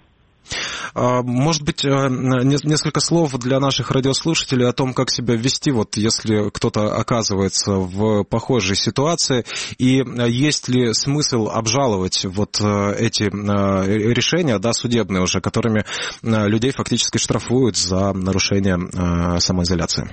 Может быть, несколько слов для наших радиослушателей о том, как себя вести, вот если кто-то оказывается в похожей ситуации, и есть ли смысл обжаловать вот эти решения, да, судебные уже, которыми людей фактически штрафуют за нарушение самоизоляции?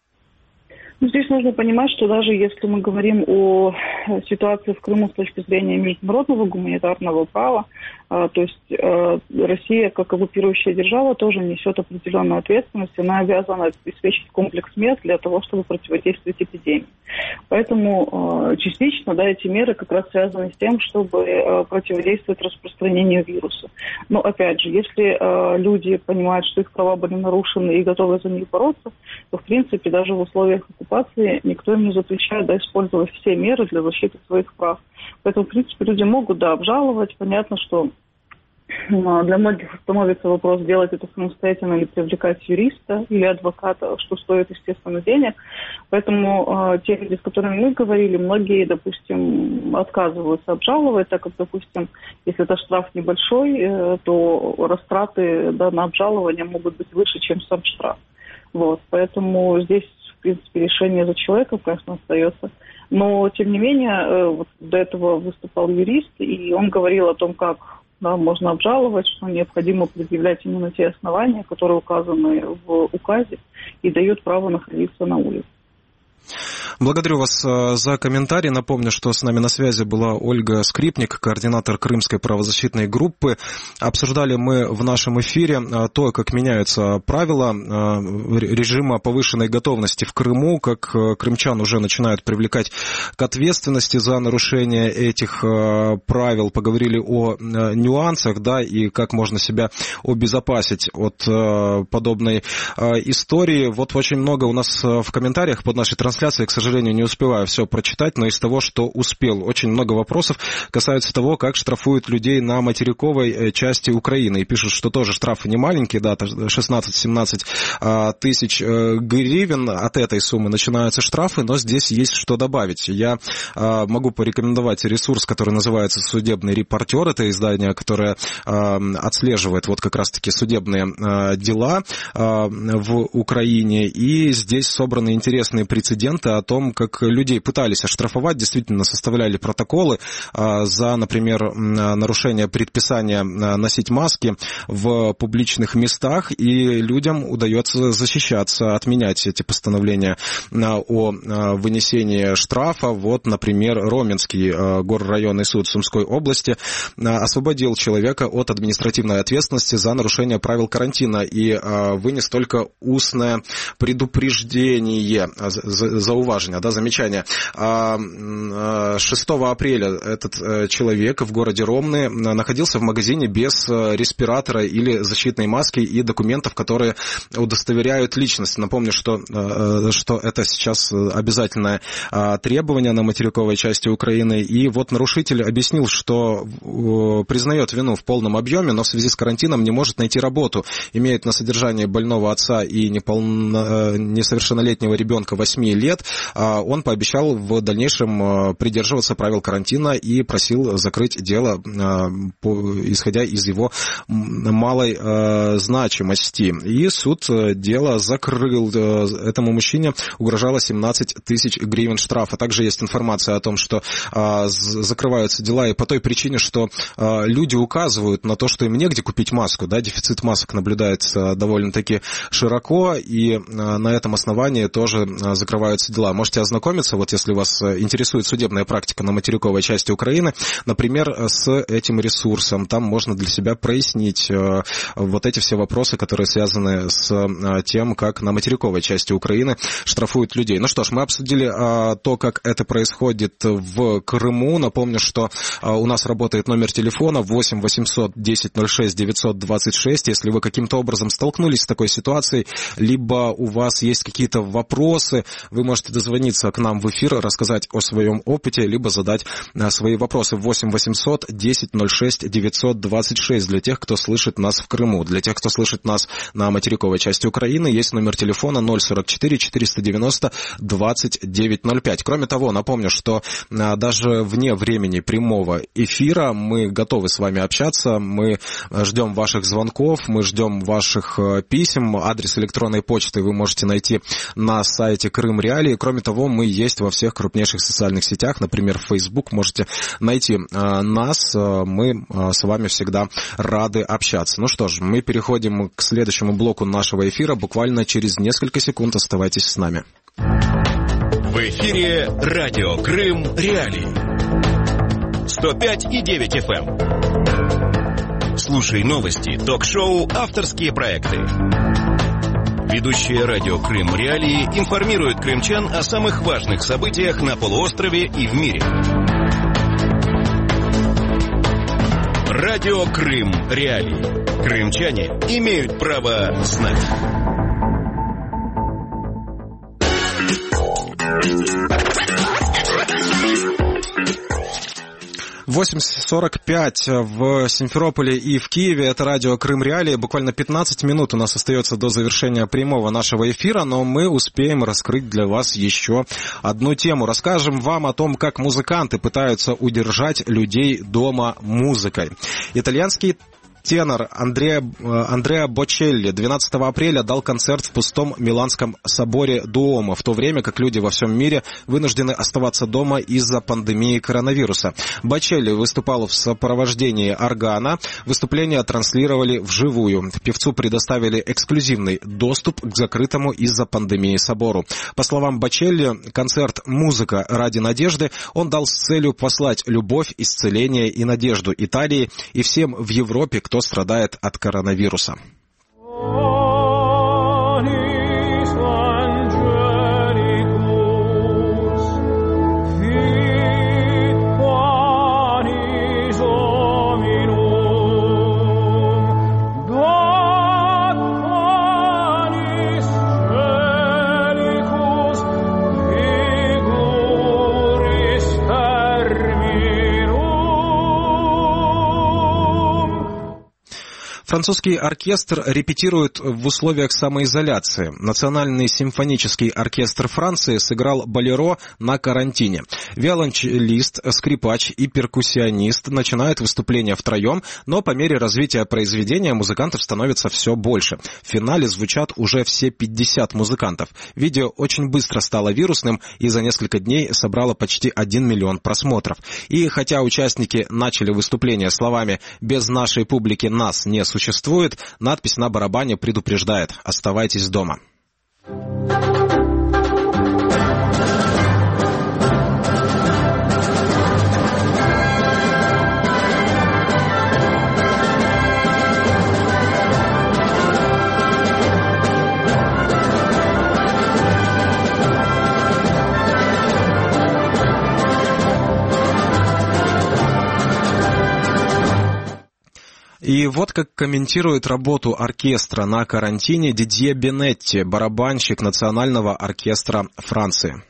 Здесь нужно понимать, что даже если мы говорим о ситуации в Крыму с точки зрения международного гуманитарного права, то есть Россия, как оккупирующая держава, тоже несет определенную ответственность, она обязана обеспечить комплекс мер для того, чтобы противодействовать эпидемии. Поэтому частично, да, эти меры как раз связаны с тем, чтобы противодействовать распространению вируса. Но опять же, если люди понимают, что их права были нарушены и готовы за них бороться, то в принципе даже в условиях оккупации никто им не запрещает, да, использовать все меры для защиты своих прав. Поэтому, в принципе, люди могут, да, обжаловать. Понятно, что для многих становится вопрос, делать это самостоятельно или привлекать юриста или адвоката, что стоит, естественно, денег. Поэтому те люди, с которыми мы говорили, многие, допустим, отказываются обжаловать, так как, допустим, если это штраф небольшой, то растраты, да, на обжалование могут быть выше, чем сам штраф. Вот. Поэтому здесь, в принципе, решение за человека, конечно, остается. Но, тем не менее, вот до этого выступал юрист, и он говорил о том, как, да, можно обжаловать, что необходимо предъявлять именно те основания, которые указаны в указе и дают право находиться на улице. Благодарю вас за комментарий. Напомню, что с нами на связи была Ольга Скрипник, координатор Крымской правозащитной группы. Обсуждали мы в нашем эфире то, как меняются правила режима повышенной готовности в Крыму, как крымчан уже начинают привлекать к ответственности за нарушение этих правил. Поговорили о нюансах, да, и как можно себя обезопасить от подобной истории. Вот очень много у нас в комментариях под нашей трансляцией, к сожалению, не успеваю все прочитать, но из того, что успел, очень много вопросов касаются того, как штрафуют людей на материковой части Украины. И пишут, что тоже штрафы не маленькие, да, 16-17 тысяч гривен. От этой суммы начинаются штрафы, но здесь есть что добавить. Я могу порекомендовать ресурс, который называется «Судебный репортер». Это издание, которое отслеживает вот как раз-таки судебные дела в Украине. И здесь собраны интересные прецеденты о том, как людей пытались оштрафовать, действительно составляли протоколы за, например, нарушение предписания носить маски в публичных местах, и людям удается защищаться, отменять эти постановления о вынесении штрафа. Вот, например, Роменский горрайонный суд Сумской области освободил человека от административной ответственности за нарушение правил карантина и вынес только устное предупреждение, зауважение, да, замечание. 6 апреля этот человек в городе Ромны находился в магазине без респиратора или защитной маски и документов, которые удостоверяют личность. Напомню, что это сейчас обязательное требование на материковой части Украины. И вот нарушитель объяснил, что признает вину в полном объеме, но в связи с карантином не может найти работу. Имеет на содержании больного отца и несовершеннолетнего ребенка 8 лет. Он пообещал в дальнейшем придерживаться правил карантина и просил закрыть дело, исходя из его малой значимости. И суд дело закрыл. Этому мужчине угрожало 17 тысяч гривен штрафа. Также есть информация о том, что закрываются дела и по той причине, что люди указывают на то, что им негде купить маску. Да, дефицит масок наблюдается довольно-таки широко, и на этом основании тоже закрываются дела. Можете ознакомиться, вот если вас интересует судебная практика на материковой части Украины, например, с этим ресурсом. Там можно для себя прояснить вот эти все вопросы, которые связаны с тем, как на материковой части Украины штрафуют людей. Ну что ж, мы обсудили то, как это происходит в Крыму. Напомню, что у нас работает номер телефона 8 800 10 06 926. Если вы каким-то образом столкнулись с такой ситуацией, либо у вас есть какие-то вопросы, вы можете дозвониться дозвониться к нам в эфир, рассказать о своем опыте, либо задать свои вопросы. 8 800 10 06 926 для тех, кто слышит нас в Крыму. Для тех, кто слышит нас на материковой части Украины, есть номер телефона 044 490 2905. Кроме того, напомню, что даже вне времени прямого эфира мы готовы с вами общаться, мы ждем ваших звонков, мы ждем ваших писем. Адрес электронной почты вы можете найти на сайте Крым Реалии. Кроме того, мы есть во всех крупнейших социальных сетях, например, в Facebook. Можете найти нас, мы с вами всегда рады общаться. Ну что ж, мы переходим к следующему блоку нашего эфира. Буквально через несколько секунд оставайтесь с нами. В эфире радио Крым Реалии. 105,9 FM. Слушай новости, ток-шоу, авторские проекты. Ведущие радио Крым Реалии информируют крымчан о самых важных событиях на полуострове и в мире. Радио Крым Реалии. Крымчане имеют право знать. 8:45 в Симферополе и в Киеве. Это радио Крым Реалии. Буквально 15 минут у нас остается до завершения прямого нашего эфира, но мы успеем раскрыть для вас еще одну тему. Расскажем вам о том, как музыканты пытаются удержать людей дома музыкой. Итальянский тенор Андреа Бочелли 12 апреля дал концерт в пустом Миланском соборе Дуомо, в то время как люди во всем мире вынуждены оставаться дома из-за пандемии коронавируса. Бочелли выступал в сопровождении органа. Выступление транслировали вживую. Певцу предоставили эксклюзивный доступ к закрытому из-за пандемии собору. По словам Бочелли, концерт «Музыка ради надежды» он дал с целью послать любовь, исцеление и надежду Италии и всем в Европе, кто страдает от коронавируса. Французский оркестр репетирует в условиях самоизоляции. Национальный симфонический оркестр Франции сыграл болеро на карантине. Виолончелист, скрипач и перкуссионист начинают выступление втроем, но по мере развития произведения музыкантов становится все больше. В финале звучат уже все 50 музыкантов. Видео очень быстро стало вирусным и за несколько дней собрало почти 1 миллион просмотров. И хотя участники начали выступление словами «Без нашей публики нас не существует», надпись на барабане предупреждает: «Оставайтесь дома». И вот как комментирует работу оркестра на карантине Дидье Бенетти, барабанщик Национального оркестра Франции.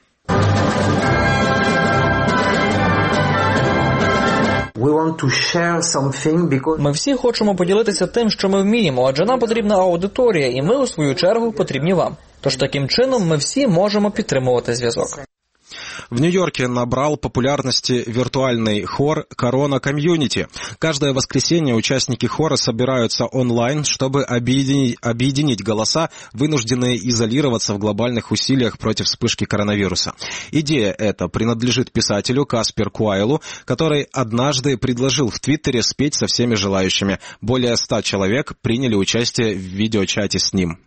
Ми всі хочемо поділитися тим, що ми вміємо, адже нам потрібна аудиторія, і ми, у свою чергу, потрібні вам. Тож таким чином ми всі можемо підтримувати зв'язок. В Нью-Йорке набрал популярности виртуальный хор «Корона Комьюнити». Каждое воскресенье участники хора собираются онлайн, чтобы объединить голоса, вынужденные изолироваться в глобальных усилиях против вспышки коронавируса. Идея эта принадлежит писателю Каспер Куайлу, который однажды предложил в Твиттере спеть со всеми желающими. Более 100 человек приняли участие в видеочате с ним.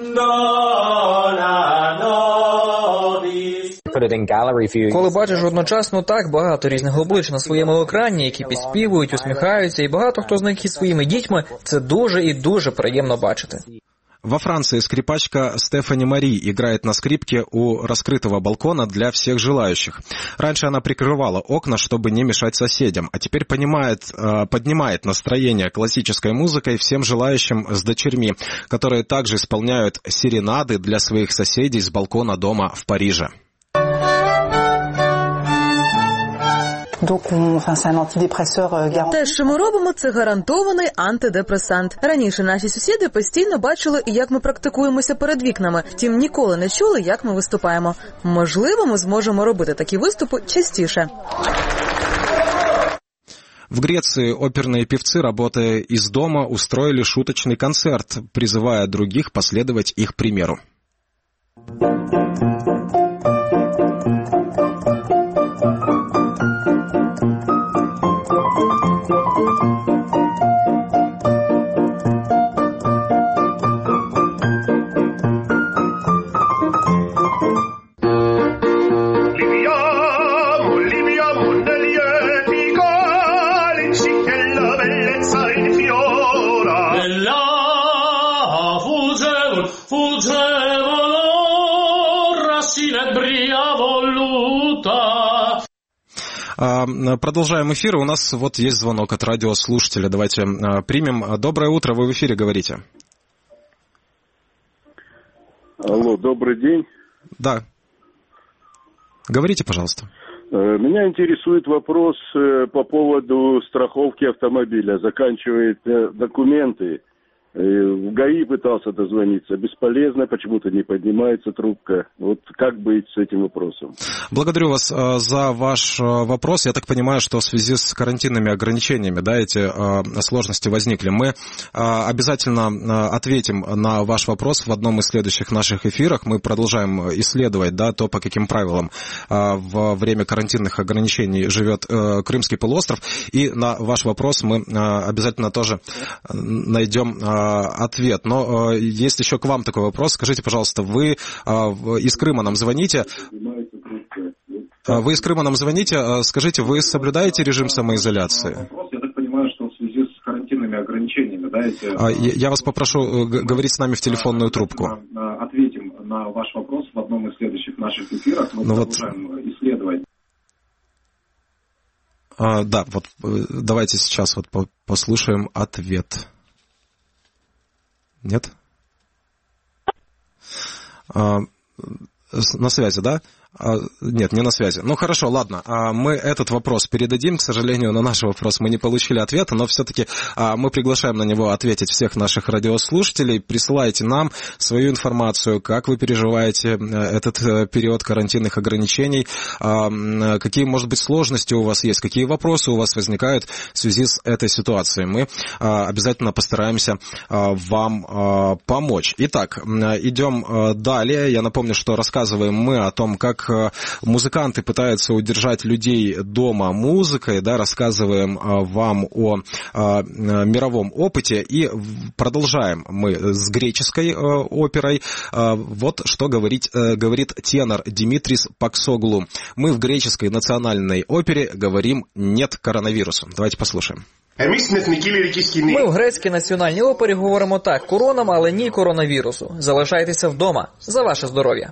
Коли бачиш одночасно так багато різних облич на своєму екрані, які підспівують, усміхаються, і багато хто з них із своїми дітьми, це дуже і дуже приємно бачити. Во Франции скрипачка Стефани Мари играет на скрипке у раскрытого балкона для всех желающих. Раньше она прикрывала окна, чтобы не мешать соседям, а теперь поднимает настроение классической музыкой всем желающим с дочерьми, которые также исполняют серенады для своих соседей с балкона дома в Париже. Те, що ми робимо, це гарантований антидепресант. Раніше наші сусіди постійно бачили, як ми практикуємося перед вікнами, втім ніколи не чули, як ми виступаємо. Можливо, ми зможемо робити такі виступи частіше. В Греции оперные певцы, работая из дома, устроили шуточный концерт, призывая других последовать их примеру. Продолжаем эфир. У нас вот есть звонок от радиослушателя. Давайте примем. Доброе утро, вы в эфире говорите. Алло, добрый день. Да. Говорите, пожалуйста. Меня интересует вопрос по поводу страховки автомобиля. Заканчивает документы. В ГАИ пытался дозвониться. Бесполезно, почему-то не поднимается трубка. Вот как быть с этим вопросом? Благодарю вас за ваш вопрос. Я так понимаю, что в связи с карантинными ограничениями, да, эти сложности возникли. Мы обязательно ответим на ваш вопрос в одном из следующих наших эфирах. Мы продолжаем исследовать, да, то, по каким правилам во время карантинных ограничений живет Крымский полуостров. И на ваш вопрос мы обязательно тоже найдем ответ. Но есть еще к вам такой вопрос. Скажите, пожалуйста, вы из Крыма нам звоните. Вы из Крыма нам звоните. Скажите, вы соблюдаете режим самоизоляции? Я так понимаю, что в связи с карантинными ограничениями, да, я вас попрошу говорить с нами в телефонную трубку. Ответим на ваш вопрос в одном из следующих наших эфиров. Мы продолжаем исследовать. Да, вот давайте сейчас вот послушаем ответ. Нет? На связи, да? Нет, не на связи. Ну, хорошо, ладно. Мы этот вопрос передадим. К сожалению, на наш вопрос мы не получили ответа, но все-таки мы приглашаем на него ответить всех наших радиослушателей. Присылайте нам свою информацию, как вы переживаете этот период карантинных ограничений, какие, может быть, сложности у вас есть, какие вопросы у вас возникают в связи с этой ситуацией. Мы обязательно постараемся вам помочь. Итак, идем далее. Я напомню, что рассказываем мы о том, как музыканты пытаются удержать людей дома музыкой, да, рассказываем вам о мировом опыте и продолжаем мы с греческой оперой. Вот что говорит тенор Димитрис Паксоглу. Мы в греческой национальной опере говорим «нет коронавирусу». Давайте послушаем. Ми в грецькій національній опері говоримо так: коронам, але ні коронавірусу. Залишайтеся вдома. За ваше здоров'я.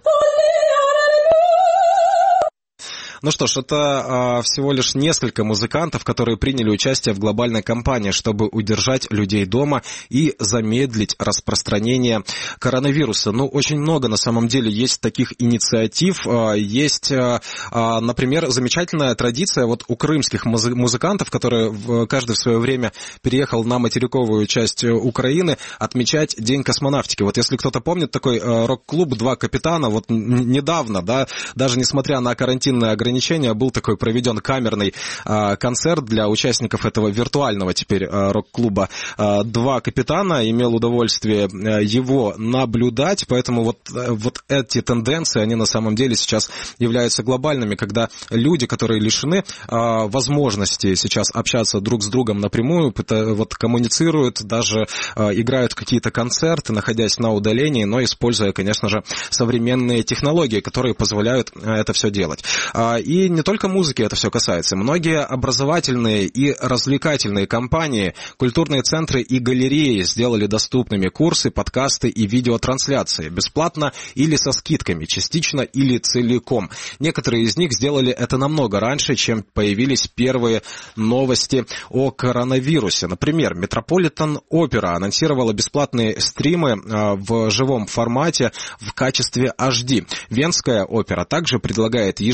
Ну что ж, это всего лишь несколько музыкантов, которые приняли участие в глобальной кампании, чтобы удержать людей дома и замедлить распространение коронавируса. Ну, очень много на самом деле есть таких инициатив. Есть, например, замечательная традиция вот у крымских музыкантов, которые каждый в свое время переехал на материковую часть Украины, отмечать День космонавтики. Вот если кто-то помнит такой рок-клуб «Два капитана», вот недавно, да, даже несмотря на карантинные ограничения, был такой проведен камерный концерт для участников этого виртуального теперь рок-клуба «Два капитана». Имел удовольствие его наблюдать, поэтому вот эти тенденции, они на самом деле сейчас являются глобальными, когда люди, которые лишены возможности сейчас общаться друг с другом напрямую, вот коммуницируют, даже играют какие-то концерты, находясь на удалении, но используя, конечно же, современные технологии, которые позволяют это все делать. И не только музыки это все касается. Многие образовательные и развлекательные компании, культурные центры и галереи сделали доступными курсы, подкасты и видеотрансляции. Бесплатно или со скидками, частично или целиком. Некоторые из них сделали это намного раньше, чем появились первые новости о коронавирусе. Например, Метрополитен Опера анонсировала бесплатные стримы в живом формате в качестве HD. Венская опера также предлагает ежедневные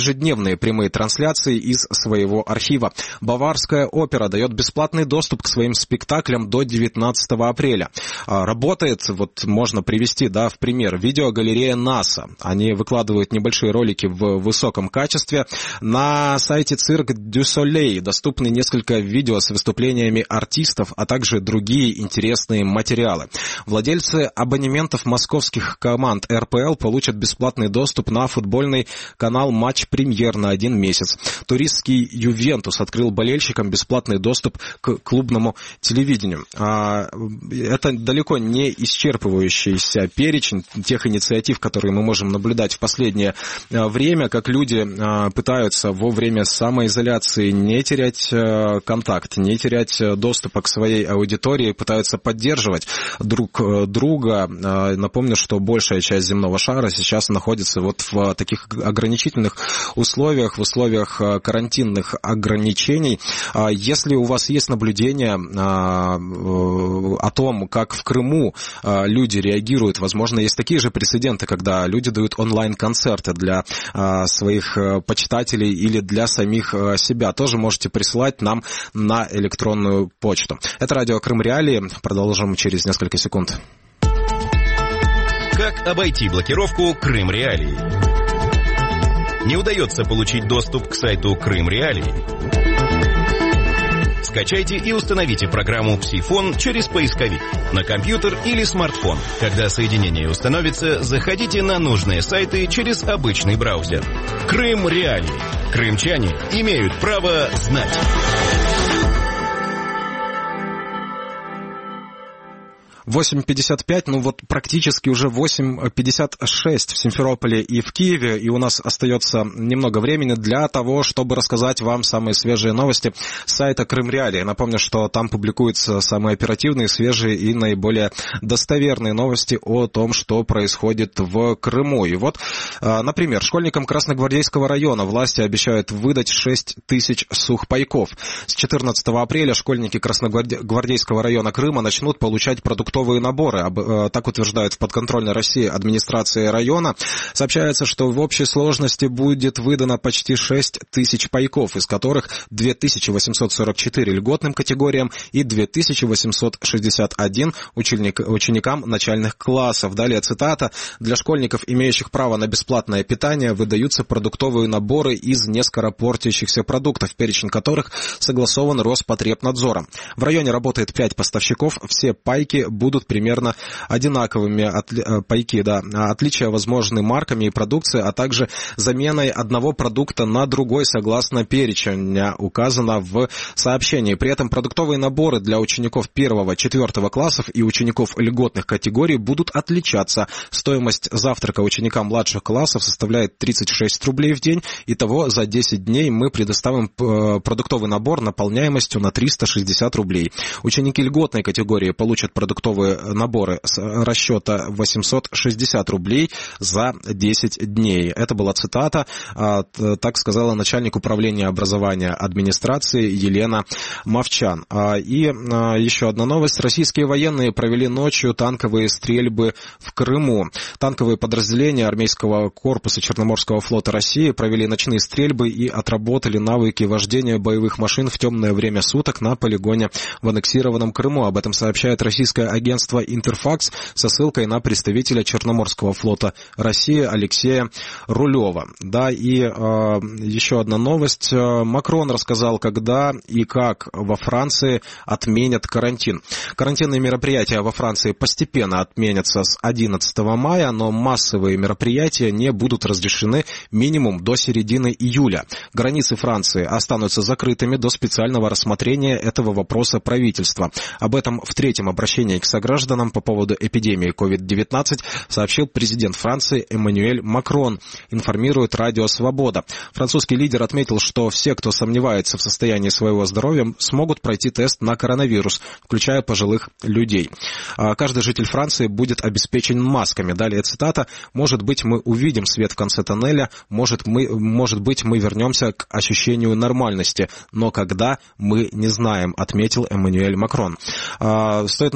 эксклюзивные прямые трансляции из своего архива. Баварская опера дает бесплатный доступ к своим спектаклям до 19 апреля. Работает, вот можно привести, в пример, видеогалерея НАСА. Они выкладывают небольшие ролики в высоком качестве. На сайте Cirque du Soleil доступны несколько видео с выступлениями артистов, а также другие интересные материалы. Владельцы абонементов московских команд РПЛ получат бесплатный доступ на футбольный канал «Матч Премьер» на 1 месяц. Туристский «Ювентус» открыл болельщикам бесплатный доступ к клубному телевидению. Это далеко не исчерпывающийся перечень тех инициатив, которые мы можем наблюдать в последнее время, как люди пытаются во время самоизоляции не терять контакт, не терять доступа к своей аудитории, пытаются поддерживать друг друга. Напомню, что большая часть земного шара сейчас находится вот в таких ограничительных условиях, в условиях карантинных ограничений. Если у вас есть наблюдение о том, как в Крыму люди реагируют, возможно, есть такие же прецеденты, когда люди дают онлайн-концерты для своих почитателей или для самих себя, тоже можете присылать нам на электронную почту. Это радио Крым Реалии. Продолжим через несколько секунд. Как обойти блокировку Крым Реалии? Не удается получить доступ к сайту Крым Реалии? Скачайте и установите программу «Псифон» через поисковик на компьютер или смартфон. Когда соединение установится, заходите на нужные сайты через обычный браузер. Крым Реалии. Крымчане имеют право знать. 8:55, практически уже 8:56 в Симферополе и в Киеве, и у нас остается немного времени для того, чтобы рассказать вам самые свежие новости с сайта Крым Реалии. Напомню, что там публикуются самые оперативные, свежие и наиболее достоверные новости о том, что происходит в Крыму. И вот, например, школьникам Красногвардейского района власти обещают выдать 6 тысяч сухпайков. С 14 апреля школьники Красногвардейского района Крыма начнут получать продуктовые наборы. Так утверждают в подконтрольной России администрации района. Сообщается, что в общей сложности будет выдано почти 6 тысяч пайков, из которых 2844 льготным категориям и 2861 ученикам начальных классов. Далее цитата. Для школьников, имеющих право на бесплатное питание, выдаются продуктовые наборы из нескоропортящихся продуктов, перечень которых согласован Роспотребнадзором. В районе работает 5 поставщиков. Все пайки будут примерно одинаковыми, пайки, отличия возможны марками и продукцией, а также заменой одного продукта на другой согласно перечня, указано в сообщении. При этом продуктовые наборы для учеников 1-4 классов и учеников льготных категорий будут отличаться. Стоимость завтрака ученикам младших классов составляет 36 рублей в день. Итого за 10 дней мы предоставим продуктовый набор наполняемостью на 360 рублей. Ученики льготной категории получат продуктовые наборы с расчета 860 рублей за 10 дней. Это была цитата, так сказала начальник управления образования администрации Елена Мовчан. И еще одна новость. Российские военные провели ночью танковые стрельбы в Крыму. Танковые подразделения армейского корпуса Черноморского флота России провели ночные стрельбы и отработали навыки вождения боевых машин в темное время суток на полигоне в аннексированном Крыму. Об этом сообщает российское агентство «Интерфакс» со ссылкой на представителя Черноморского флота России Алексея Рулева. И еще одна новость. Макрон рассказал, когда и как во Франции отменят карантин. Карантинные мероприятия во Франции постепенно отменятся с 11 мая, но массовые мероприятия не будут разрешены минимум до середины июля. Границы Франции останутся закрытыми до специального рассмотрения этого вопроса правительства. Об этом в третьем обращении к согражданам по поводу эпидемии COVID-19 сообщил президент Франции Эммануэль Макрон, информирует Радио Свобода. Французский лидер отметил, что все, кто сомневается в состоянии своего здоровья, смогут пройти тест на коронавирус, включая пожилых людей. Каждый житель Франции будет обеспечен масками. Далее цитата. «Может быть, мы увидим свет в конце тоннеля, может быть, мы вернемся к ощущению нормальности, но когда, мы не знаем», отметил Эммануэль Макрон. Стоит напомнить,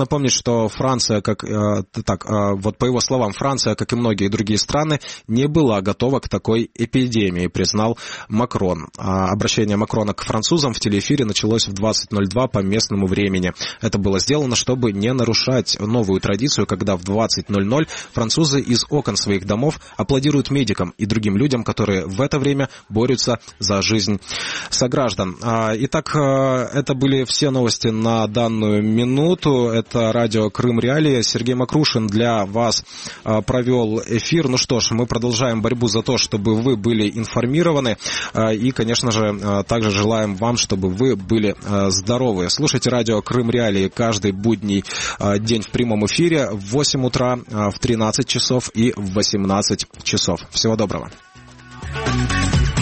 что Франция, вот по его словам, Франция, как и многие другие страны, не была готова к такой эпидемии, признал Макрон. Обращение Макрона к французам в телеэфире началось в 20:02 по местному времени. Это было сделано, чтобы не нарушать новую традицию, когда в 20:00 французы из окон своих домов аплодируют медикам и другим людям, которые в это время борются за жизнь сограждан. Итак, это были все новости на данную минуту. Это радио Крым Реалии. Сергей Макрушин для вас провел эфир. Ну что ж, мы продолжаем борьбу за то, чтобы вы были информированы. И, конечно же, также желаем вам, чтобы вы были здоровы. Слушайте радио Крым Реалии каждый будний день в прямом эфире в 8 утра, в 13 часов и в 18 часов. Всего доброго.